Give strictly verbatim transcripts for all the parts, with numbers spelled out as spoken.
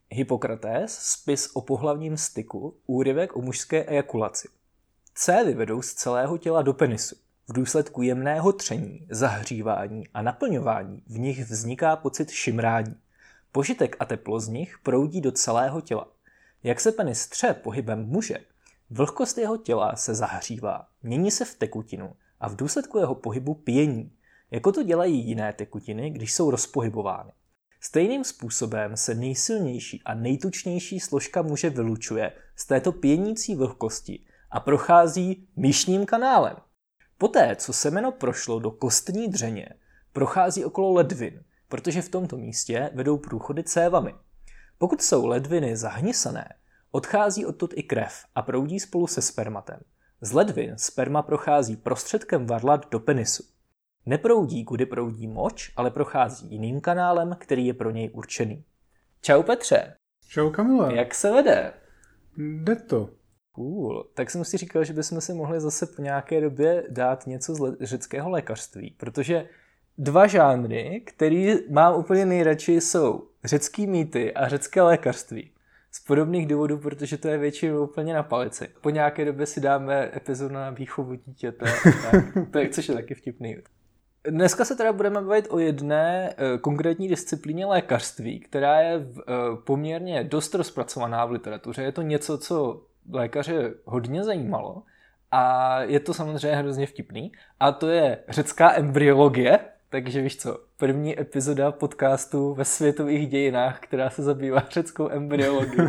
Hippokrates, spis o pohlavním styku, úryvek o mužské ejakulaci. Cévy vedou z celého těla do penisu. V důsledku jemného tření, zahřívání a naplňování v nich vzniká pocit šimrání. Požitek a teplo z nich proudí do celého těla. Jak se penis tře pohybem muže, vlhkost jeho těla se zahřívá, mění se v tekutinu a v důsledku jeho pohybu pění, jako to dělají jiné tekutiny, když jsou rozpohybovány. Stejným způsobem se nejsilnější a nejtučnější složka muže vylučuje z této pěnící vlhkosti a prochází myšním kanálem. Poté, co semeno prošlo do kostní dřeně, prochází okolo ledvin, protože v tomto místě vedou průchody cévami. Pokud jsou ledviny zahnisané, odchází odtud i krev a proudí spolu se spermatem. Z ledvin sperma prochází prostředkem varlat do penisu. Neproudí, kudy proudí moč, ale prochází jiným kanálem, který je pro něj určený. Čau Petře. Čau Kamile. Jak se vede? Jde to. Cool. Tak jsem si říkal, že bychom si mohli zase po nějaké době dát něco z le- řeckého lékařství, protože dva žánry, který mám úplně nejradši, jsou řecký mýty a řecké lékařství. Z podobných důvodů, protože to je většinou úplně na palici. Po nějaké době si dáme epizodu na výchovu dítěte, tak, což je taky vtipný. Dneska se teda budeme bavit o jedné uh, konkrétní disciplíně lékařství, která je v, uh, poměrně dost rozpracovaná v literatuře. Je to něco, co lékaře hodně zajímalo a je to samozřejmě hrozně vtipný. A to je řecká embryologie, takže víš co, první epizoda podcastu ve světových dějinách, která se zabývá řeckou embryologií.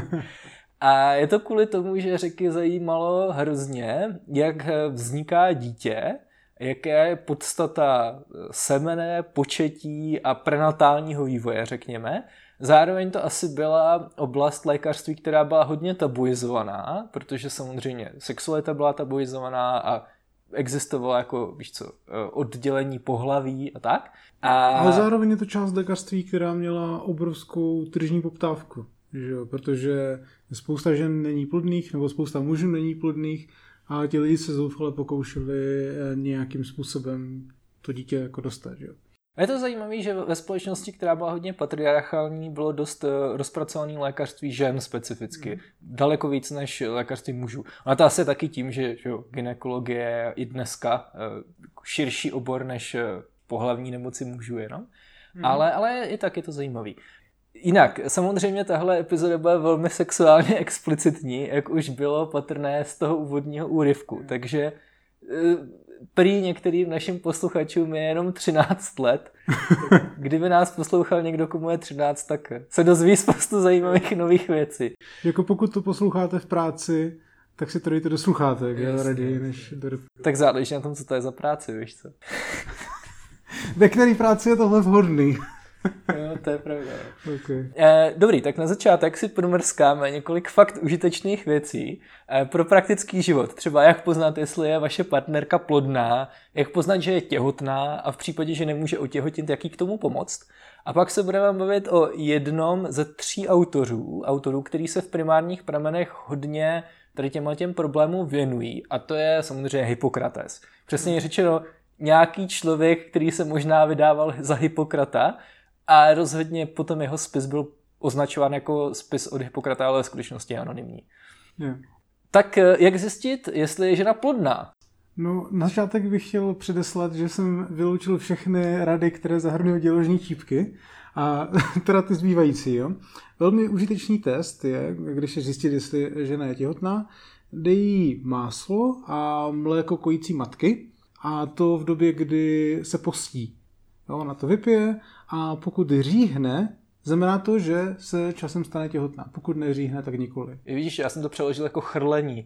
A je to kvůli tomu, že Řeky zajímalo hrozně, jak vzniká dítě, jaká je podstata semene, početí a prenatálního vývoje, řekněme. Zároveň to asi byla oblast lékařství, která byla hodně tabuizovaná, protože samozřejmě sexualita byla tabuizovaná a existovalo jako, víš co, oddělení pohlaví a tak. A... Ale zároveň je to část lékařství, která měla obrovskou tržní poptávku, že jo? Protože spousta žen není plodných, nebo spousta mužů není plodných a ti lidi se zoufale pokoušeli nějakým způsobem to dítě jako dostat, že jo? A je to zajímavé, že ve společnosti, která byla hodně patriarchální, bylo dost rozpracované lékařství žen specificky. Mm. Daleko víc než lékařství mužů. A to asi taky tím, že, že gynekologie je i dneska širší obor než pohlavní nemoci mužů jenom. Mm. Ale, ale i tak je to zajímavý. Jinak, samozřejmě tahle epizoda byla velmi sexuálně explicitní, jak už bylo patrné z toho úvodního úryvku. Takže prý některým našim posluchačům je jenom třináct let. Kdyby nás poslouchal někdo, komu je třináct, tak se dozví spoustu zajímavých nových věcí. Jako pokud to posloucháte v práci, tak si to dejte do sluchátek, já raději než do... Tak záleží na tom, co to je za práci, víš co? Ve které práci je tohle vhodný? Jo, to je pravda. Okay. Dobrý, tak na začátek si promrskáme několik fakt užitečných věcí pro praktický život. Třeba jak poznat, jestli je vaše partnerka plodná, jak poznat, že je těhotná a v případě, že nemůže otěhotit, jak jí k tomu pomoct. A pak se budeme bavit o jednom ze tří autorů, autorů, který se v primárních pramenech hodně tady těmhle těm problémům věnují. A to je samozřejmě Hippokrates. Přesně řečeno, nějaký člověk, který se možná vydával za Hippokrata, a rozhodně potom jeho spis byl označován jako spis od Hippokrata, ale v skutečnosti je anonymní. Yeah. Tak jak zjistit, jestli je žena plodná? No, na začátek bych chtěl předeslat, že jsem vyloučil všechny rady, které zahrnují děložní čípky, a teda ty zbývající. Jo? Velmi užitečný test je, když je zjistit, jestli žena je těhotná, dej jí máslo a mléko kojící matky, a to v době, kdy se postí. Jo, ona to vypije a pokud říhne, znamená to, že se časem stane těhotná. Pokud neříhne, tak nikoli. Vidíš, já jsem to přeložil jako chrlení.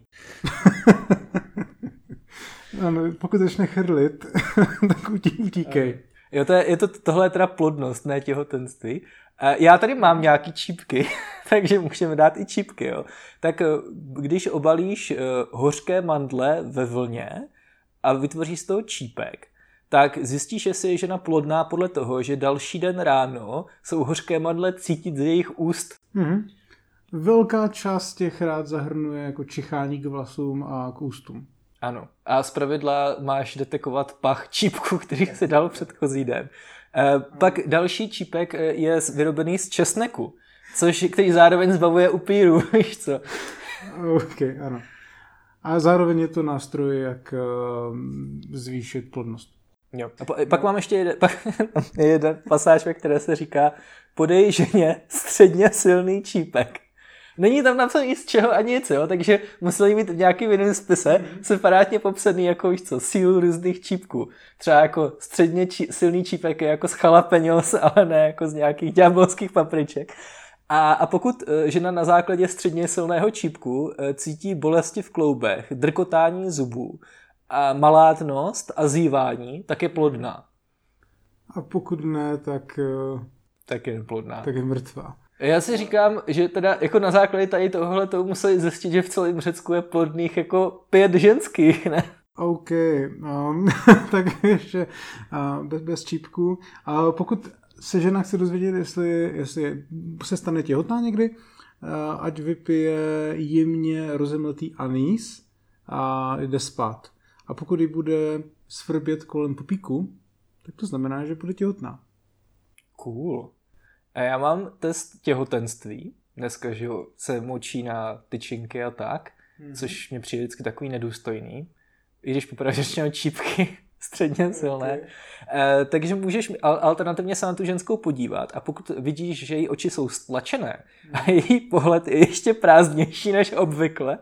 Ano, pokud začne chrlit, tak utíkej. Jo, to je, je to, tohle je teda plodnost, ne těhotenství. Já tady mám nějaký čípky, takže můžeme dát i čípky. Jo. Tak když obalíš hořké mandle ve vlně a vytvoříš z toho čípek, tak zjistíš, jestli je žena plodná podle toho, že další den ráno jsou hořké mandle cítit z jejich úst. Mm-hmm. Velká část těch rád zahrnuje jako čichání k vlasům a k ústům. Ano. A zpravidla máš detekovat pach čípku, který si dal předchozí den. E, pak další čípek je vyrobený z česneku. Což, který zároveň zbavuje upíru, víš co? OK, ano. A zároveň je to nástroj, jak uh, zvýšit plodnost. Jo. A po, pak mám ještě jeden, pak, jeden pasáž, ve které se říká podej ženě středně silný čípek. Není tam napsaný z čeho ani nic, jo? Takže museli mít v nějakým jiném spise separátně popsaný jako, víš co, sílu různých čípků. Třeba jako středně či, silný čípek je jako z jalapeňos, ale ne jako z nějakých ďábelských papriček. A, a pokud žena na základě středně silného čípku cítí bolesti v kloubech, drkotání zubů, a malátnost a zívání, tak je plodná. A pokud ne, tak, tak je plodná. Tak je mrtvá. Já si říkám, že teda jako na základě tady tohohle to museli zjistit, že v celém Řecku je plodných jako pět ženských, ne? OK, um, tak ještě uh, bez, bez čípku. A pokud se žena chce dozvědět, jestli, jestli se stane těhotná někdy, uh, ať vypije jemně rozemletý anýs a jde spát. A pokud ji bude svrbět kolem pupíku, tak to znamená, že bude těhotná. Cool. A já mám test těhotenství. Dneska, že se močí na tyčinky a tak, mm-hmm. což mě přijde vždycky takový nedůstojný. I když popravdě řečeno čípky středně silné. Okay. E, takže můžeš alternativně se na tu ženskou podívat a pokud vidíš, že její oči jsou stlačené mm. a její pohled je ještě prázdnější než obvykle,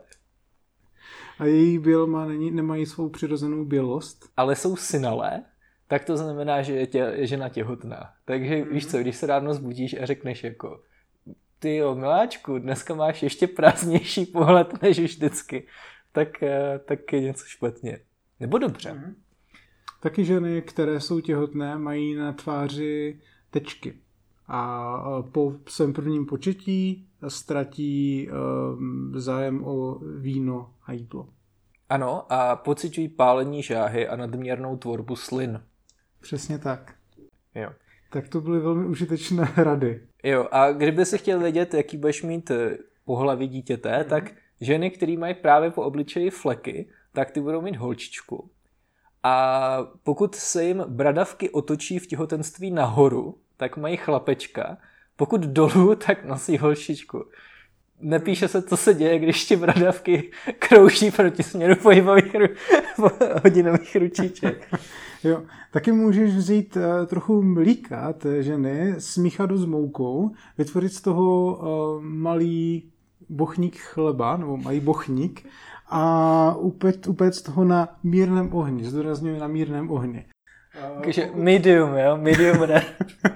a její bělma není, nemají svou přirozenou bělost, ale jsou synalé, tak to znamená, že je, tě, je žena těhotná. Takže mm-hmm. víš co, když se ráno zbudíš a řekneš jako ty jo, miláčku, dneska máš ještě prázdnější pohled než vždycky, tak, tak je něco špatně. Nebo dobře. Mm-hmm. Taky ženy, které jsou těhotné, mají na tváři tečky. A po svém prvním početí ztratí um, zájem o víno a jídlo. Ano, a pociťují pálení žáhy a nadměrnou tvorbu slin. Přesně tak. Jo. Tak to byly velmi užitečné rady. Jo, a kdyby si chtěl vědět, jaký budeš mít pohlaví dítěte, mm-hmm. tak ženy, které mají právě po obličeji fleky, tak ty budou mít holčičku. A pokud se jim bradavky otočí v těhotenství nahoru, tak mají chlapečka. Pokud dolů, tak nosí holčičku. Nepíše se, co se děje, když ti bradavky krouží proti směru pohybových ru... hodinových ručiček. Jo, taky můžeš vzít uh, trochu mlíka té ženy, smíchat ho s moukou, vytvořit z toho uh, malý bochník chleba, nebo malý bochník, a upéct, upéct toho na mírném ohni, zdůrazňuji na mírném ohni. Takže medium, jo? Medium rare.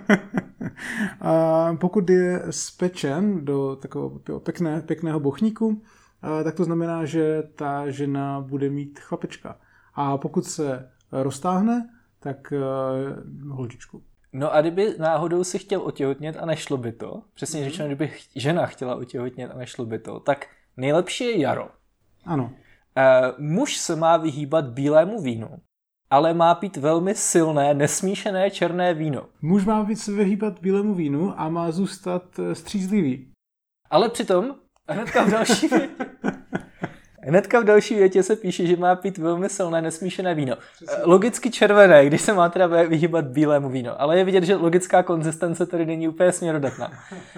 A pokud je spečen do takového pěkné, pěkného bochníku, tak to znamená, že ta žena bude mít chlapečka. A pokud se roztáhne, tak holčičku. No a kdyby náhodou si chtěl otěhotnět a nešlo by to, přesně řečeno, kdyby žena chtěla otěhotnět a nešlo by to, tak nejlepší je jaro. Ano. E, muž se má vyhýbat bílému vínu, ale má pít velmi silné, nesmíšené černé víno. Muž má být se vyhýbat bílému vínu a má zůstat střízlivý. Ale přitom, hnedka v další větě, hnedka v další větě se píše, že má pít velmi silné, nesmíšené víno. Přesně. Logicky červené, když se má teda vyhýbat bílému víno. Ale je vidět, že logická konzistence tady není úplně směrodatná.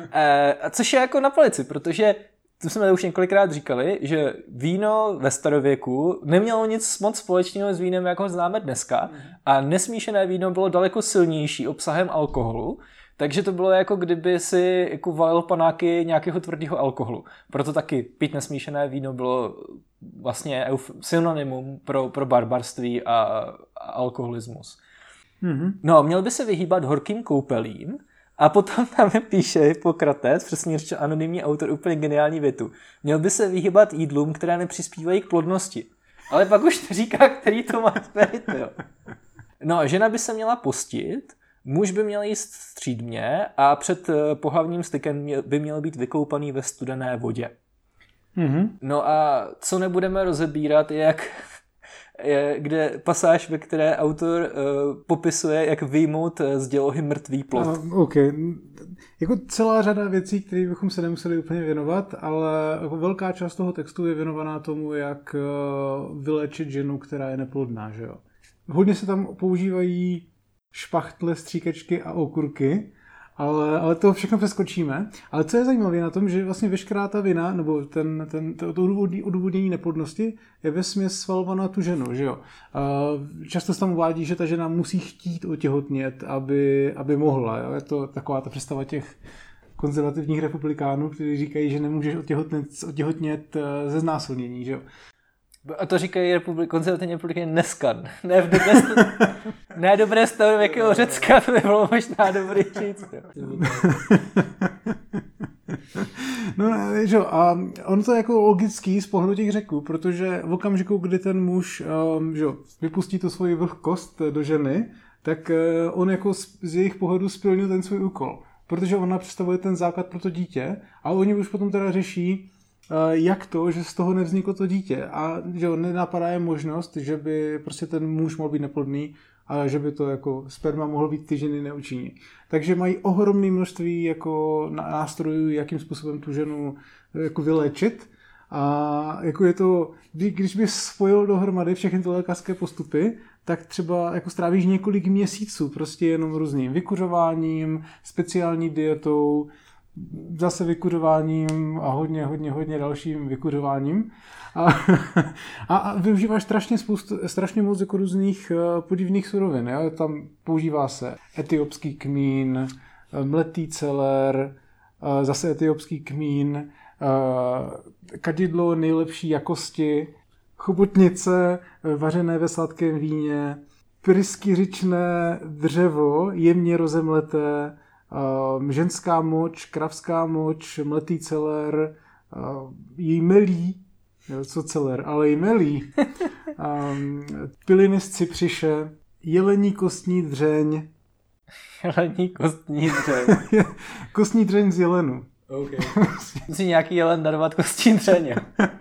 E, což je jako na palici, protože tu jsme už několikrát říkali, že víno ve starověku nemělo nic moc společného s vínem, jako ho známe dneska, a nesmíšené víno bylo daleko silnější obsahem alkoholu, takže to bylo jako kdyby si jako valil panáky nějakého tvrdého alkoholu. Proto taky pít nesmíšené víno bylo vlastně synonymum pro, pro barbarství a, a alkoholismus. Mm-hmm. No, měl by se vyhýbat horkým koupelím. A potom tam píše Hippokrates, přesně řečeno anonymní autor, úplně geniální větu. Měl by se vyhýbat jídlům, které nepřispívají k plodnosti. Ale pak už říká, který to má být, jo. No, žena by se měla postit, muž by měl jíst střídmě a před pohlavním stykem by měl být vykoupaný ve studené vodě. Mm-hmm. No a co nebudeme rozebírat, je jak... Je, kde pasáž, ve které autor uh, popisuje, jak vyjmout z dělohy mrtvý plod. Uh, OK. Jako celá řada věcí, které bychom se nemuseli úplně věnovat, ale jako velká část toho textu je věnovaná tomu, jak uh, vylečit ženu, která je neplodná. Že jo? Hodně se tam používají špachtly, stříkačky a okurky Ale, ale to všechno přeskočíme. Ale co je zajímavé na tom, že vlastně veškerá ta vina, nebo ten, ten, to, to odůvodnění neplodnosti je vesměs svalovaná tu ženu, že jo. Často se tam uvádí, že ta žena musí chtít otěhotnět, aby, aby mohla, jo. Je to taková ta představa těch konzervativních republikánů, kteří říkají, že nemůžeš otěhotnět, otěhotnět ze znásilnění, že jo. A to říkají republik, konzervativní republiky dneska. Ne v době st- ne dobré starověkého Řecka, to by bylo možná dobrý říct. No, že jo, a on to je jako logický z pohledu těch Řeků, protože v okamžiku, kdy ten muž um, že jo, vypustí tu svoji vlhkost do ženy, tak uh, on jako z, z jejich pohledu splnil ten svůj úkol, protože ona představuje ten základ pro to dítě a oni už potom teda řeší, jak to, že z toho nevzniklo to dítě a že nenapadá je možnost, že by prostě ten muž mohl být neplodný a že by to jako sperma mohl být ty ženy neučinit. Takže mají ohromné množství jako nástrojů, jakým způsobem tu ženu jako vyléčit a jako je to, když by spojil dohromady všechny ty lékařské postupy, tak třeba jako strávíš několik měsíců prostě jenom různým vykuřováním, speciální dietou, zase vykuřováním a hodně, hodně, hodně dalším vykuřováním. A, a, a využíváš strašně, spoustu, strašně moc jako různých uh, podivných surovin. Jo? Tam používá se etiopský kmín, mletý celer, uh, zase etiopský kmín, uh, kadidlo nejlepší jakosti, chobotnice vařené ve sladkém víně, pryskyřičné dřevo, jemně rozemleté, Uh, ženská moč, kravská moč, mletý celer, uh, jmelí, jo, co celer, ale jmelí, um, piliny z cypřiše, jelení kostní dřeň. Jelení kostní dřeň. Kostní dřeň z jelenu. Okay. Musí nějaký jelen darovat kostní dřeň.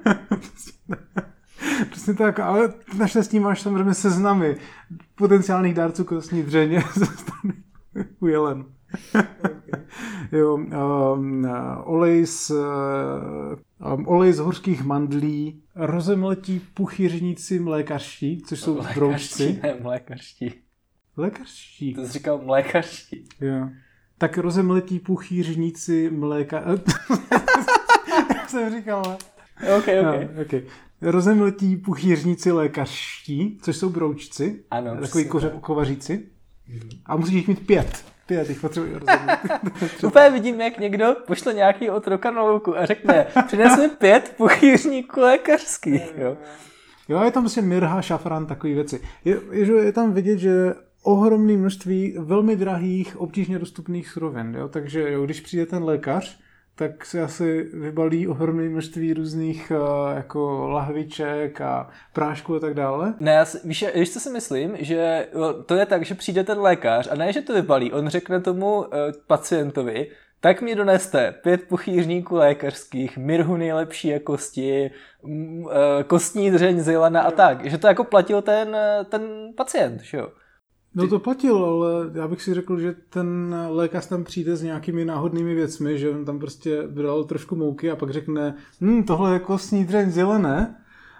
Přesně tak, ale naštěstí máš samozřejmě seznamy potenciálních dárců kostní dřeně ze strany u jelenu. Okay. Jo, um, olej, z, um, olej z hořkých mandlí, rozemletí puchyřníci mlékařští, což jsou mlékařští, broučci. Ne, mlékařští. Lékařští. To jsi říkal mlékařští. Jo. Tak rozemletí puchyřníci mléka... Jak jsem říkal. Ok, ok. No, okay. Rozemletí puchýřníci lékařští, což jsou broučci. Ano. Takový koře- kovaříci. A musíš jich mít pět. Pět jich potřebuji rozemlet. Úplně vidím, jak někdo pošle nějaký otroka na louku a řekne, přines mi pět puchýřníků lékařských. Jo. Jo, je tam prostě mirha, šafran, takové věci. Je, je, je tam vidět, že ohromné množství velmi drahých, obtížně dostupných surovin. Jo? Takže jo, když přijde ten lékař, tak se asi vybalí ohromné množství různých uh, jako lahviček a prášků a tak dále. Ne, já si, víš, víš, co si myslím? Že to je tak, že přijde ten lékař a ne, že to vybalí. On řekne tomu uh, pacientovi, tak mi doneste pět puchýřníků lékařských, mirhu nejlepší jakosti, m, uh, kostní dřeň z jelena a tak. Že to jako platil ten, ten pacient, že jo? No to platil, ale já bych si řekl, že ten lékař tam přijde s nějakými náhodnými věcmi, že on tam prostě bral trošku mouky a pak řekne, hm, tohle je kostní dřeň zelené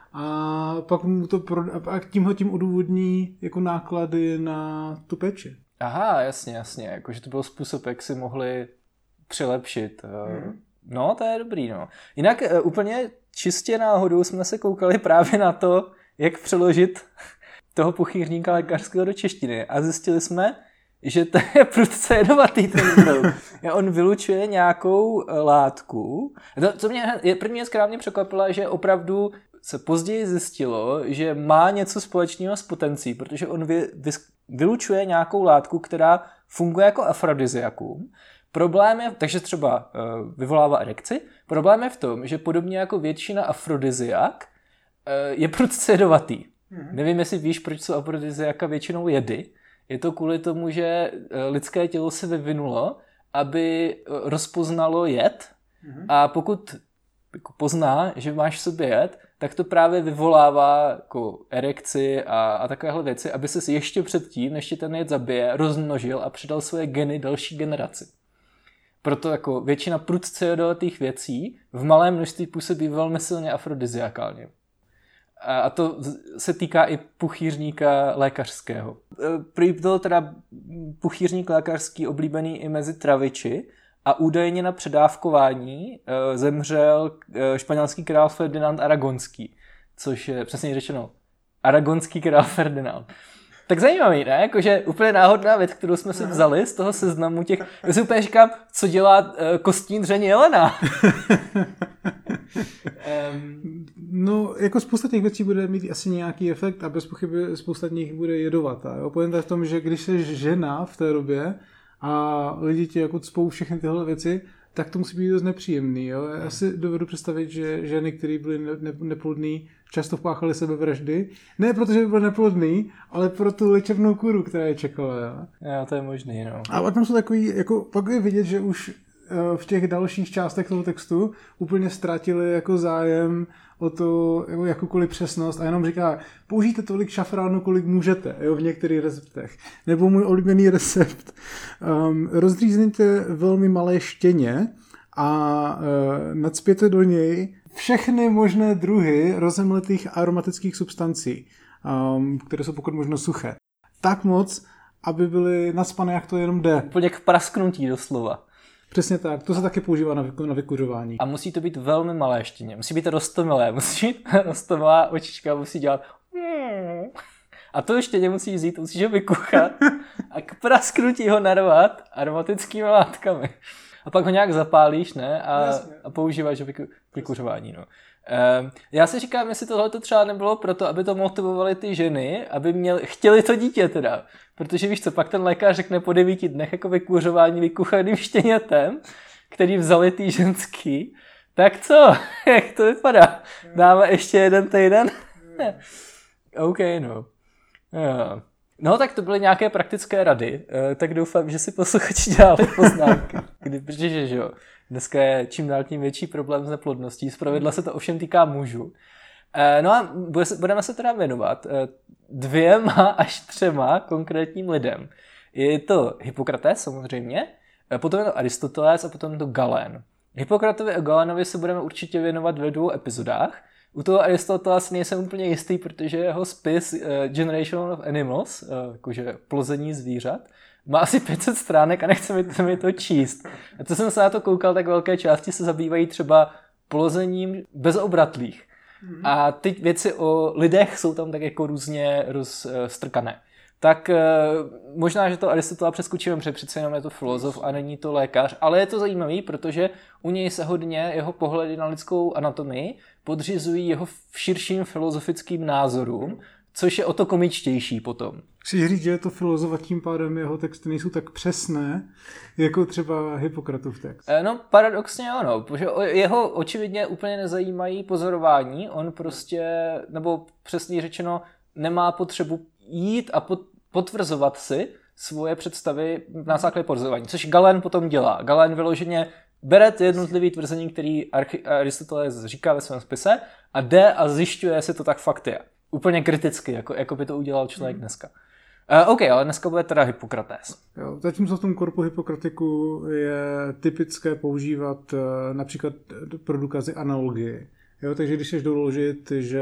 a pak mu to pro, a tímhle tím odůvodní jako náklady na tu péči. Aha, jasně, jasně, jakože to byl způsob, jak si mohli přilepšit. Hmm. No, to je dobrý, no. Jinak úplně čistě náhodou jsme se koukali právě na to, jak přeložit toho puchýřníka lékařského do češtiny a zjistili jsme, že to je prudce jedovatý ten brouk. On vylučuje nějakou látku. To, co mě je první věc, která mě překvapila, že opravdu se později zjistilo, že má něco společného s potencí, protože on vy, vy, vylučuje nějakou látku, která funguje jako afrodiziakum. Problém je, takže třeba uh, vyvolává erekci. Problém je v tom, že podobně jako většina afrodiziak uh, je prudce jedovatý. Hmm. Nevím, jestli víš, proč jsou afrodiziaka většinou jedy. Je to kvůli tomu, že lidské tělo se vyvinulo, aby rozpoznalo jed hmm. a pokud jako pozná, že máš v sobě jed, tak to právě vyvolává jako erekci a, a takovéhle věci, aby ses ještě předtím, než tě ten jed zabije, rozmnožil a předal svoje geny další generaci. Proto jako většina prudce jedovatých věcí v malém množství působí velmi silně afrodiziakálně. A to se týká i puchýřníka lékařského. Prý byl teda puchýřník lékařský oblíbený i mezi traviči a údajně na předávkování zemřel španělský král Ferdinand Aragonský, což je přesně řečeno aragonský král Ferdinand. Tak zajímavý, ne? Jakože úplně náhodná věc, kterou jsme si vzali z toho seznamu těch... Já si úplně říkám, co dělá uh, kostní dřeň jelena. um, no, jako spousta těch věcí bude mít asi nějaký efekt a bez pochyby spousta nich bude jedovatá. Jo? Pojem je v tom, že když jsi žena v té době a lidi ti jako cpou všechny tyhle věci, tak to musí být dost nepříjemný. Jo? Já si dovedu představit, že ženy, které byly ne- ne- neplodný, často páchaly sebevraždy. Ne protože by byl neplodný, ale pro tu léčebnou kůru, která je čekala. Jo? Jo, to je možný, no. A tam jsou takový, jako pak je vidět, že už v těch dalších částech toho textu úplně ztratili jako zájem o to, jako jakoukoliv přesnost a jenom říká, použijte tolik šafránu, kolik můžete, jo, v některých receptech. Nebo můj oblíbený recept. Um, rozdřízněte velmi malé štěně a uh, nacpěte do něj všechny možné druhy rozemletých aromatických substancí, um, které jsou pokud možno suché. Tak moc, aby byly nacpané, jak to jenom jde. Úplně k prasknutí doslova. Přesně tak, to se taky používá na, vyku, na vykuřování. A musí to být velmi malé štěně, musí být roztomilé, musí být roztomilá očička, musí dělat a to štěně musí vzít, musíš ho vykuchat a k prasknutí ho narvat aromatickými látkami. A pak ho nějak zapálíš, ne? A, a používáš ho k vykuřování, no. Um, já si říkám, jestli tohle to třeba nebylo proto, aby to motivovali ty ženy, aby měli, chtěli to dítě teda. Protože víš co, pak ten lékař řekne po devíti dnech jako vykuřování vykuchaným štěnětem, který vzali ty ženský. Tak co? Jak to vypadá? Dáme ještě jeden týden? OK, no. Jo. No, tak to byly nějaké praktické rady, tak doufám, že si posluchači dělali poznámky. Kdy, protože, že jo, dneska je čím dál tím větší problém s neplodností, zpravidla se to ovšem týká mužů. No a budeme se teda věnovat dvěma až třema konkrétním lidem. Je to Hippokrates samozřejmě, potom je to Aristoteles a potom je to Galén. Hippokratovi a Galénovi se budeme určitě věnovat ve dvou epizodách. U toho Aristotelese nejsem úplně jistý, protože jeho spis uh, Generation of Animals, uh, jakože plození zvířat, má asi pět set stránek a nechce mi to, mi to číst. A co jsem se na to koukal, tak velké části se zabývají třeba plozením bezobratlých. Mm-hmm. A ty věci o lidech jsou tam tak jako různě rozstrkané. Uh, tak uh, možná, že to Aristotela přeskočíme, protože přece jenom je to filozof a není to lékař, ale je to zajímavý, protože u něj se hodně jeho pohledy na lidskou anatomii podřizují jeho širším filozofickým názorům, což je o to komičtější potom. Chci říct, že je to filozof a tím pádem jeho texty nejsou tak přesné, jako třeba Hippokratův text. No paradoxně ano, protože jeho očividně úplně nezajímají pozorování, on prostě, nebo přesně řečeno, nemá potřebu jít a potvrzovat si svoje představy na základě pozorování, což Galén potom dělá. Galén vyloženě bere ty jednotlivý tvrzení, který Aristoteles říká ve svém spise a jde a zjišťuje, jestli to tak fakt je. Úplně kriticky, jako, jako by to udělal člověk mm. dneska. Uh, OK, ale dneska bude teda Hippokrates. Jo, zatímco v tom korpu Hippokratiku je typické používat uh, například pro důkazy analogii. Jo, takže když chceš doložit, že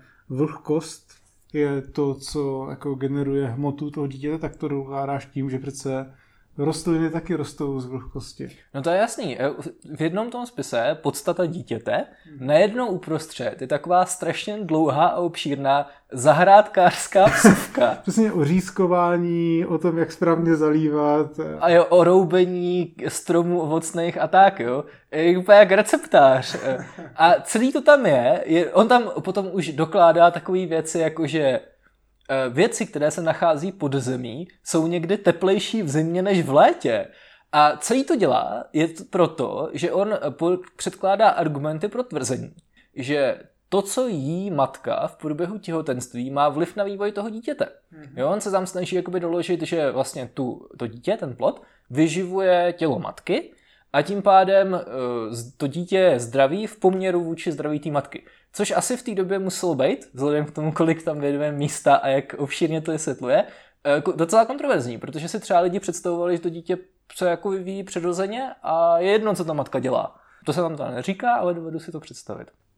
vlhkost je to, co jako generuje hmotu toho dítěte, tak to dokládáš tím, že přece rostliny taky rostou z vlhkosti. No to je jasný. V jednom tom spise podstata dítěte, najednou uprostřed je taková strašně dlouhá a obšírná zahrádkářská vsuvka. Přesně o řízkování, o tom, jak správně zalívat. A jo, o roubení stromů ovocných a tak, jo. Je úplně jak receptář. A celý to tam je, je on tam potom už dokládá takové věci, jako že věci, které se nachází pod zemí, jsou někdy teplejší v zimě než v létě. A celý to dělá je to proto, že on předkládá argumenty pro tvrzení, že to, co jí matka v průběhu těhotenství, má vliv na vývoj toho dítěte. Jo, on se tam snaží jakoby doložit, že vlastně tu, to dítě, ten plod, vyživuje tělo matky a tím pádem to dítě je zdravý v poměru vůči zdraví té matky. Což asi v té době muselo být, vzhledem k tomu, kolik tam vědeme místa a jak obšírně to vysvětluje, docela kontroverzní, protože si třeba lidi představovali, že to dítě se jako vyvíjí přirozeně a je jedno, co ta matka dělá. To se tam to neříká, ale dovedu si to představit.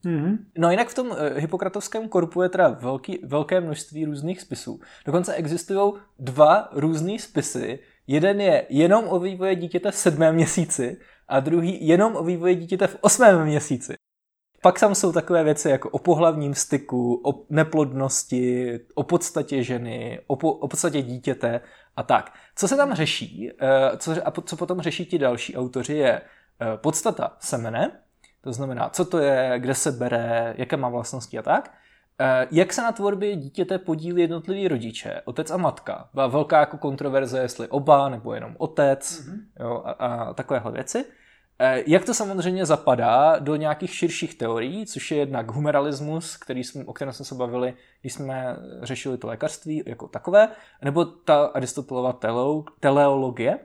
Mm-hmm. No jinak v tom uh, Hippokratovském korpu je teda velký, velké množství různých spisů. Dokonce existují dva různý spisy. Jeden je jenom o vývoji dítěte v sedmém měsíci a druhý jenom o vývoji dítěte v osmém měsíci. Pak tam jsou takové věci jako o pohlavním styku, o neplodnosti, o podstatě ženy, o, po, o podstatě dítěte a tak. Co se tam řeší, co, a co potom řeší ti další autoři, je podstata semene, to znamená, co to je, kde se bere, jaké má vlastnosti a tak. Jak se na tvorbě dítěte podílí jednotliví rodiče, otec a matka. Byla velká jako kontroverze, jestli oba nebo jenom otec, mm-hmm. jo, a, a takovéhle věci. Jak to samozřejmě zapadá do nějakých širších teorií, což je jednak humeralismus, který jsme, o kterém jsme se bavili, když jsme řešili to lékařství jako takové, nebo ta Aristotelova teleologie.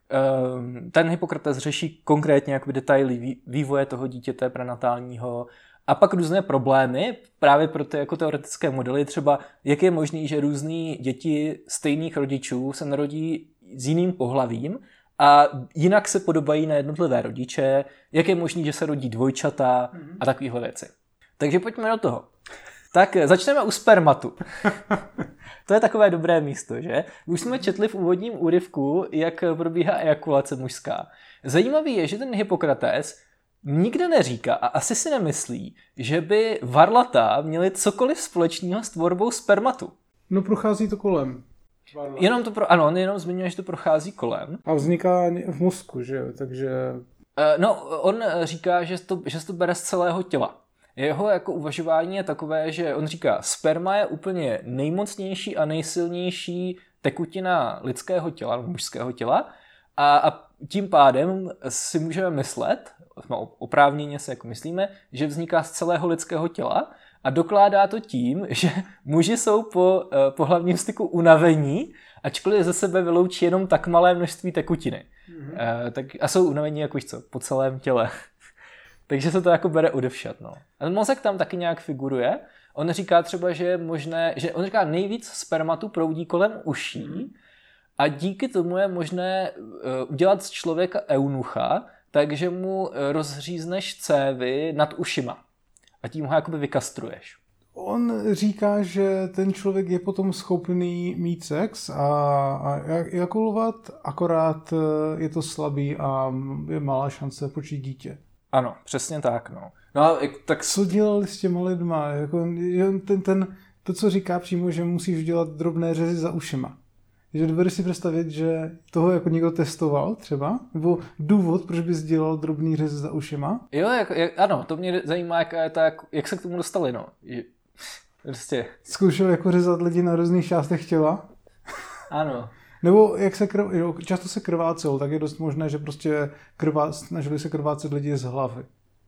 Ten Hippokrates řeší konkrétně jakoby detaily vývoje toho dítěte prenatálního a pak různé problémy právě pro ty jako teoretické modely, třeba jak je možný, že různý děti stejných rodičů se narodí s jiným pohlavím a jinak se podobají na jednotlivé rodiče, jak je možný, že se rodí dvojčata a takovéhle věci. Takže pojďme do toho. Tak začneme u spermatu. To je takové dobré místo, že? Už jsme četli v úvodním úryvku, jak probíhá ejakulace mužská. Zajímavý je, že ten Hippokrates nikde neříká a asi si nemyslí, že by varlata měly cokoliv společného s tvorbou spermatu. No prochází to kolem. Jenom to pro, ano, on jenom zmiňuje, že to prochází kolem. A vzniká v mozku, že jo, takže... No, on říká, že to, že to bere z celého těla. Jeho jako uvažování je takové, že on říká, sperma je úplně nejmocnější a nejsilnější tekutina lidského těla, mužského těla a, a tím pádem si můžeme myslet, oprávněně se jako myslíme, že vzniká z celého lidského těla a dokládá to tím, že muži jsou po uh, pohlavním styku unavení, ačkoliv ze sebe vyloučí jenom tak malé množství tekutiny. Mm-hmm. Uh, tak, a jsou unavení jako co, po celém těle. Takže se to jako bere odevšat. No. A ten mozek tam taky nějak figuruje. On říká třeba, že je možné, že on říká, nejvíc spermatu proudí kolem uší a díky tomu je možné uh, udělat z člověka eunucha, takže mu rozřízneš cévy nad ušima. A tím ho jakoby vykastruješ. On říká, že ten člověk je potom schopný mít sex a, a ejakulovat, akorát je to slabý a je malá šance počít dítě. Ano, přesně tak. No. No a tak... Co dělali s těma lidma? Jako, ten, ten, to, co říká přímo, že musíš dělat drobné řezy za ušima. Že dovedu si představit, že toho jako někdo testoval třeba? Nebo důvod, proč bys dělal drobný řez za ušima? Jo, jak, jak, ano, to mě zajímá, jak, jak, jak se k tomu dostali, no. Že, prostě. Zkoušel jako řezat lidi na různých částech těla? Ano. Nebo jak se krv, jo, často se krvácel, tak je dost možné, že prostě krvá, snažili se krvácet lidi z hlavy.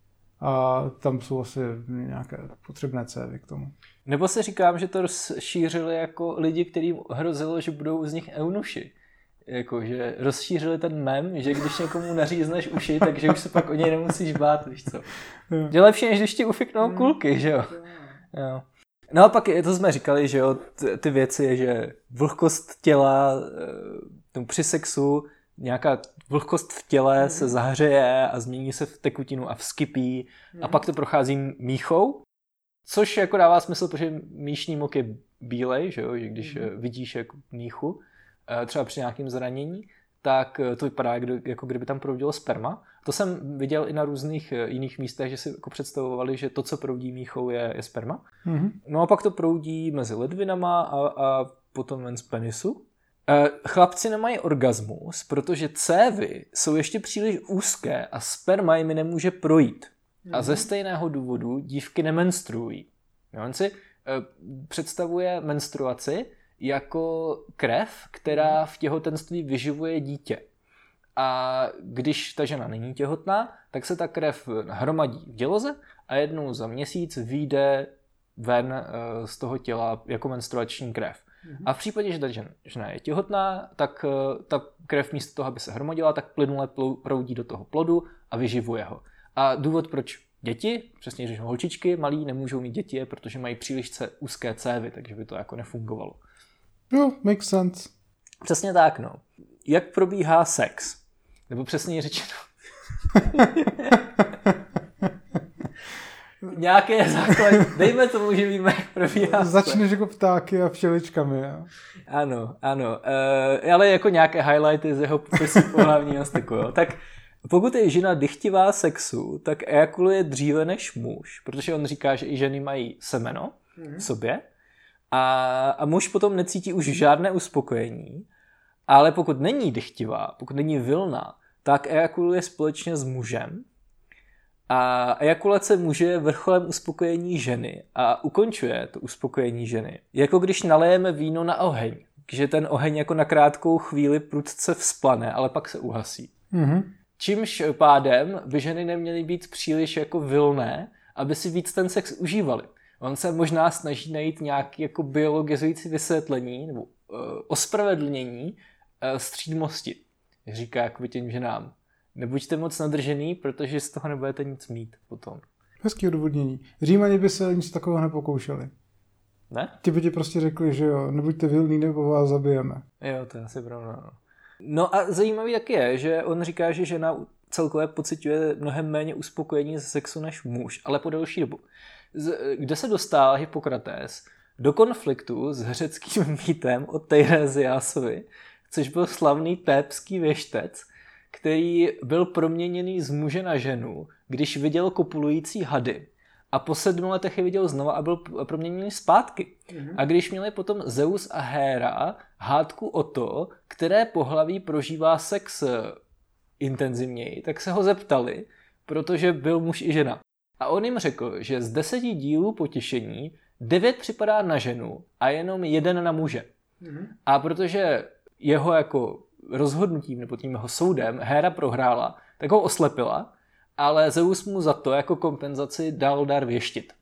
A tam jsou asi nějaké potřebné cévy k tomu. Nebo se říkám, že to rozšířili jako lidi, kterým hrozilo, že budou z nich eunuši. Jako, že rozšířili ten mem, že když někomu nařízneš uši, takže už se pak o něj nemusíš bát, víš co. Je lepší, než když ti ufiknou kulky, že jo. jo. No a pak to jsme říkali, že jo, ty věci, že vlhkost těla při sexu, nějaká vlhkost v těle se zahřeje a změní se v tekutinu a vskypí a pak to prochází míchou, což jako dává smysl, protože míšní mok je bílej, že jo, že když vidíš jako míchu, třeba při nějakém zranění, tak to vypadá, jako kdyby tam proudilo sperma. To jsem viděl i na různých jiných místech, že si jako představovali, že to, co proudí míchou, je, je sperma. Mm-hmm. No a pak to proudí mezi ledvinama a, a potom ven z penisu. Chlapci nemají orgasmus, protože cévy jsou ještě příliš úzké a sperma jim nemůže projít. Mm-hmm. A ze stejného důvodu dívky nemenstruují. On si představuje menstruaci jako krev, která v těhotenství vyživuje dítě. A když ta žena není těhotná, tak se ta krev hromadí v děloze a jednou za měsíc vyjde ven z toho těla jako menstruační krev. Mm-hmm. A v případě, že ta žena je těhotná, tak ta krev místo toho, aby se hromadila, tak plynule proudí do toho plodu a vyživuje ho. A důvod, proč děti, přesně řečeno holčičky, malí nemůžou mít děti, je, protože mají příliš úzké cévy, takže by to jako nefungovalo. Jo, makes sense. Přesně tak, no. Jak probíhá sex? Nebo přesně řečeno. nějaké základy, dejme tomu, že víme, jak probíhá. Začneš jako ptáky a včeličkami, jo? Ano, ano, uh, ale jako nějaké highlighty z jeho popisu pohlavního styku, jo. Tak pokud je žena dychtivá sexu, tak ejakuluje dříve než muž, protože on říká, že i ženy mají semeno mm-hmm. v sobě a, a muž potom necítí už žádné uspokojení, ale pokud není dychtivá, pokud není vilná, tak ejakuluje společně s mužem a ejakulace muže je vrcholem uspokojení ženy a ukončuje to uspokojení ženy. Jako když nalejeme víno na oheň, že ten oheň jako na krátkou chvíli prudce vzplane, ale pak se uhasí. Mm-hmm. Čímž pádem by ženy neměly být příliš jako vilné, aby si víc ten sex užívali. On se možná snaží najít nějaké jako biologizující vysvětlení nebo uh, ospravedlnění uh, střídmosti. Říká jako těm ženám. Nebuďte moc nadržený, protože z toho nebudete nic mít potom. Hezký odůvodnění. Římani by se nic takového nepokoušeli. Ne? Ti by ti prostě řekli, že jo, nebuďte vilný, nebo vás zabijeme. Jo, to je asi pravda. No. No a zajímavý taky je, že on říká, že žena celkově pociťuje mnohem méně uspokojení ze sexu než muž, ale po delší dobu. Kde se dostal Hippokrates do konfliktu s řeckým mýtem o Teiresiasovi, což byl slavný tébský věštec, který byl proměněný z muže na ženu, když viděl kopulující hady. A po sedmi letech je viděl znova a byl proměněný zpátky. Mm-hmm. A když měli potom Zeus a Héra hádku o to, které pohlaví prožívá sex intenzivněji, tak se ho zeptali, protože byl muž i žena. A on jim řekl, že z deseti dílů potěšení devět připadá na ženu a jenom jeden na muže. Mm-hmm. A protože jeho jako rozhodnutím nebo tím jeho soudem Héra prohrála, tak ho oslepila, ale Zeus mu za to jako kompenzaci dal dar věštit.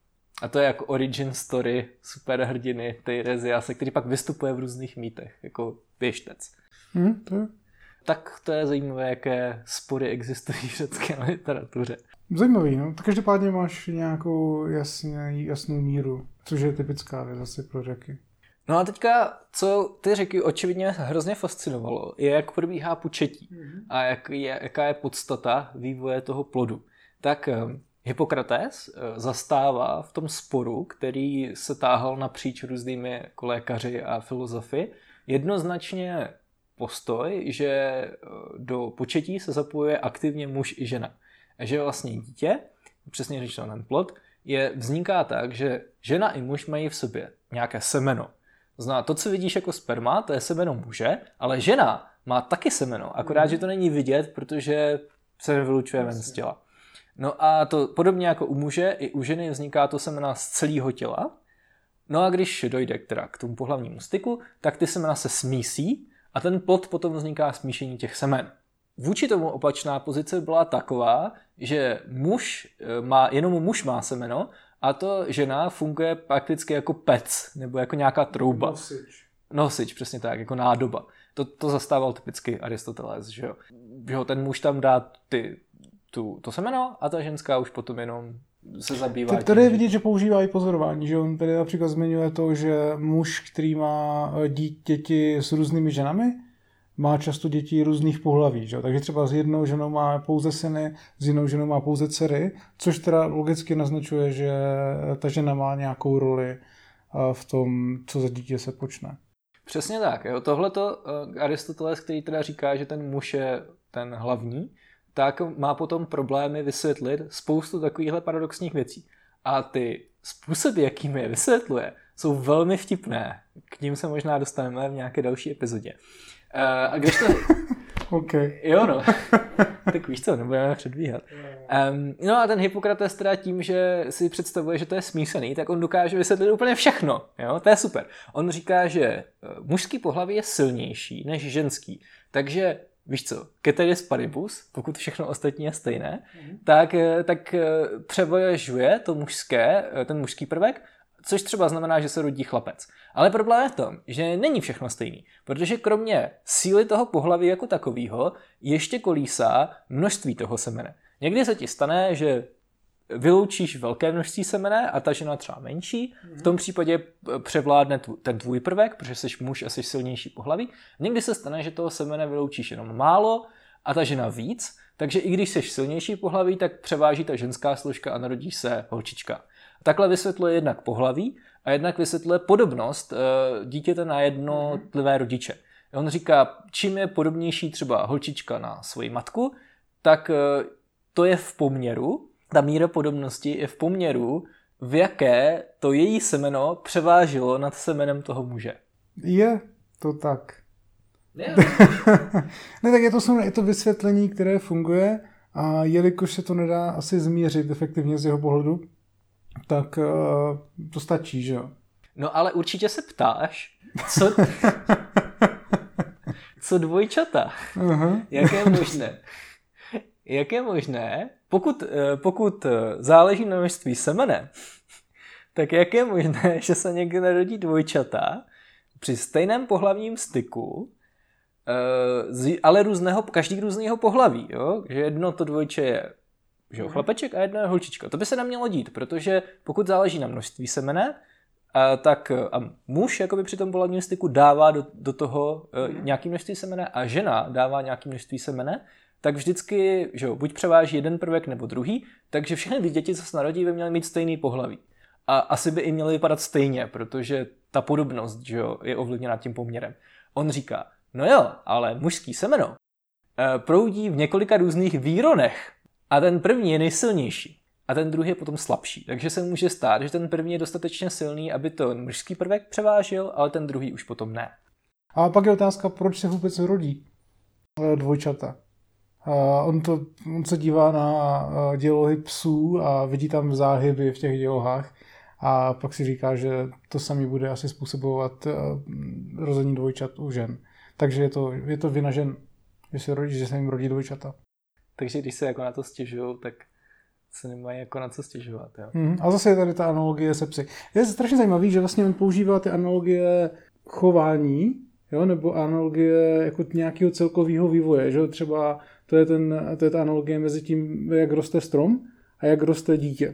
A to je jako origin story superhrdiny Teiresiase, který pak vystupuje v různých mýtech, jako věštec. Hmm, to je... Tak to je zajímavé, jaké spory existují v řecké literatuře. Zajímavý, no. Tak každopádně máš nějakou jasně, jasnou míru, což je typická věc asi pro Řeky. No a teďka, co ty Řeky očividně hrozně fascinovalo, je, jak probíhá početí mm-hmm. a jak je, jaká je podstata vývoje toho plodu. Tak Hippokrates zastává v tom sporu, který se táhal napříč různými jako lékaři a filozofy, jednoznačně postoj, že do početí se zapojuje aktivně muž i žena. A že vlastně dítě, přesně řečeno ten plod, je, vzniká tak, že žena i muž mají v sobě nějaké semeno. Zná, to, co vidíš jako sperma, to je semeno muže, ale žena má taky semeno, akorát, že to není vidět, protože se nevylučuje ven z těla. No a to podobně jako u muže, i u ženy vzniká to semena z celého těla. No a když dojde teda k tomu pohlavnímu styku, tak ty semena se smísí a ten plod potom vzniká smíšení těch semen. Vůči tomu opačná pozice byla taková, že muž má, jenom muž má semeno, a to žena funguje prakticky jako pec, nebo jako nějaká trouba. Nosič. Nosič, přesně tak, jako nádoba. To, to zastával typicky Aristoteles, že jo. Že jo, ten muž tam dá ty, tu, to semeno a ta ženská už potom jenom se zabývá. T- tady je vidět, že používá i pozorování, že on tady například zmiňuje to, že muž, který má děti s různými ženami, má často děti různých pohlaví, že? Takže třeba s jednou ženou má pouze syny, s jinou ženou má pouze dcery, což teda logicky naznačuje, že ta žena má nějakou roli v tom, co za dítě se počne. Přesně tak. Jo. Tohleto Aristoteles, který teda říká, že ten muž je ten hlavní, tak má potom problémy vysvětlit spoustu takovýchhle paradoxních věcí. A ty způsoby, jakými je vysvětluje, jsou velmi vtipné. K ním se možná dostaneme v nějaké další epizodě. Uh, a když to... OK. Jo no, tak víš co, nebudeme předvíhat. Um, no a ten Hippokrates teda tím, že si představuje, že to je smísený, tak on dokáže vysvětlit úplně všechno. Jo? To je super. On říká, že mužský pohlaví je silnější než ženský. Takže víš co, ceteris paribus, pokud všechno ostatní je stejné, mm-hmm. tak, tak převažuje to mužské, ten mužský prvek, což třeba znamená, že se rodí chlapec. Ale problém je v tom, že není všechno stejný, protože kromě síly toho pohlaví jako takového ještě kolísá množství toho semene. Někdy se ti stane, že vyloučíš velké množství semene a ta žena třeba menší, v tom případě převládne ten tvůj prvek, protože jsi muž a jsi silnější pohlaví. Někdy se stane, že toho semene vyloučíš jenom málo a ta žena víc, Takže i když jsi silnější pohlaví, tak převáží ta ženská složka a narodí se holčička. Takhle vysvětluje jednak pohlaví a jednak vysvětluje podobnost dítěte na jednotlivé rodiče. On říká, čím je podobnější třeba holčička na svoji matku, tak to je v poměru, ta míra podobnosti je v poměru, v jaké to její semeno převážilo nad semenem toho muže. Je to tak. Je. Ne, tak je to, je to vysvětlení, které funguje a jelikož se to nedá asi změřit efektivně z jeho pohledu, tak uh, to stačí, že jo? No ale určitě se ptáš, co, co dvojčata? Uh-huh. Jak je možné? Jak je možné, pokud, pokud záleží na množství semene, tak jak je možné, že se někdy narodí dvojčata při stejném pohlavním styku, ale různého, každý různého pohlaví, jo? Že jedno to dvojče je že chlapeček a jedno je holčička. To by se nemělo dít, protože pokud záleží na množství semene, tak a muž jakoby při tom pohlavním styku dává do, do toho nějaký množství semene a žena dává nějaký množství semene, tak vždycky, že jo, buď převáží jeden prvek nebo druhý, takže všechny děti, co se narodí, by měly mít stejný pohlaví. A asi by i měly vypadat stejně, protože ta podobnost, že jo, je ovlivněna tím poměrem. On říká, no jo, ale mužský semeno e, proudí v několika různých výronech a ten první je nejsilnější a ten druhý je potom slabší. Takže se může stát, že ten první je dostatečně silný, aby to mužský prvek převážil, ale ten druhý už potom ne. A pak je otázka, proč se vůbec rodí dvojčata. Uh, on, to, on se dívá na uh, dělohy psů a vidí tam záhyby v těch dělohách a pak si říká, že to samý bude asi způsobovat uh, rození dvojčat u žen. Takže je to, je to vina žen, že se rodí, že se jim rodí dvojčata. Takže když se jako na to stěžují, tak se nemají jako na co stěžovat. Jo? Hmm, a zase je tady ta analogie se psy. Je strašně zajímavý, že vlastně on používá ty analogie chování, jo, nebo analogie jako nějakého celkového vývoje, že třeba to je, ten, to je ta analogie mezi tím, jak roste strom a jak roste dítě.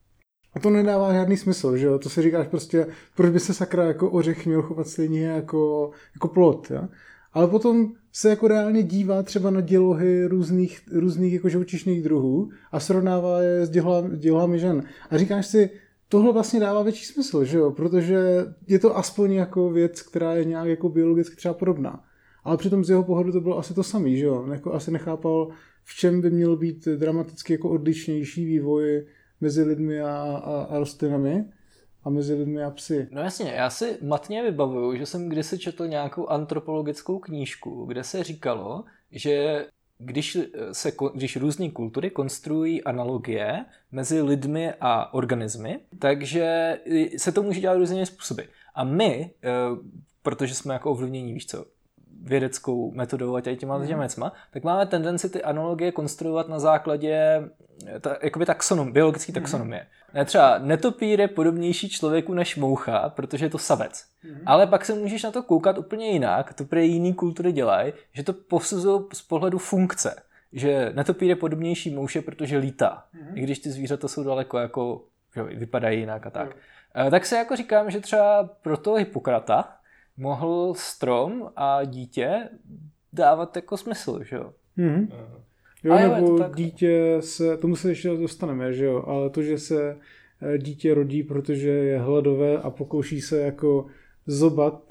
A to nedává žádný smysl, že jo? To si říkáš prostě, proč by se sakra jako ořech měl chovat stejně jako, jako plod, jo? Ale potom se jako reálně dívá třeba na dělohy různých, různých jako živočišných druhů a srovnává je s dělohami žen. A říkáš si, tohle vlastně dává větší smysl, že jo? Protože je to aspoň jako věc, která je nějak jako biologicky třeba podobná. Ale přitom z jeho pohledu to bylo asi to samý, že jo? Jako asi nechápal, v čem by měl být dramaticky jako odlišnější vývoj mezi lidmi a, a, a rostlinami a mezi lidmi a psy. No jasně, já si matně vybavuju, že jsem kdysi četl nějakou antropologickou knížku, kde se říkalo, že když, se, když různé kultury konstruují analogie mezi lidmi a organismy, takže se to může dělat různými způsoby. A my, protože jsme jako ovlivnění, víš co, vědeckou metodou a těma těma těma věcma, tak máme tendenci ty analogie konstruovat na základě ta, jakoby taxonom, biologické taxonomie. Ne, třeba netopír je podobnější člověku než moucha, protože je to savec. Mm-hmm. Ale pak se můžeš na to koukat úplně jinak, to prý jiný kultury dělají, že to posuzují z pohledu funkce. Že netopír je podobnější mouše, protože lítá. Mm-hmm. I když ty zvířata jsou daleko, jako, že vypadají jinak a tak. Mm. Tak se jako říkám, že třeba pro toho Hippokrata mohl strom a dítě dávat jako smysl, že jo? Mm-hmm. Jo, nebo tak... dítě se, tomu se ještě dostaneme, že jo, ale to, že se dítě rodí, protože je hladové a pokouší se jako zobat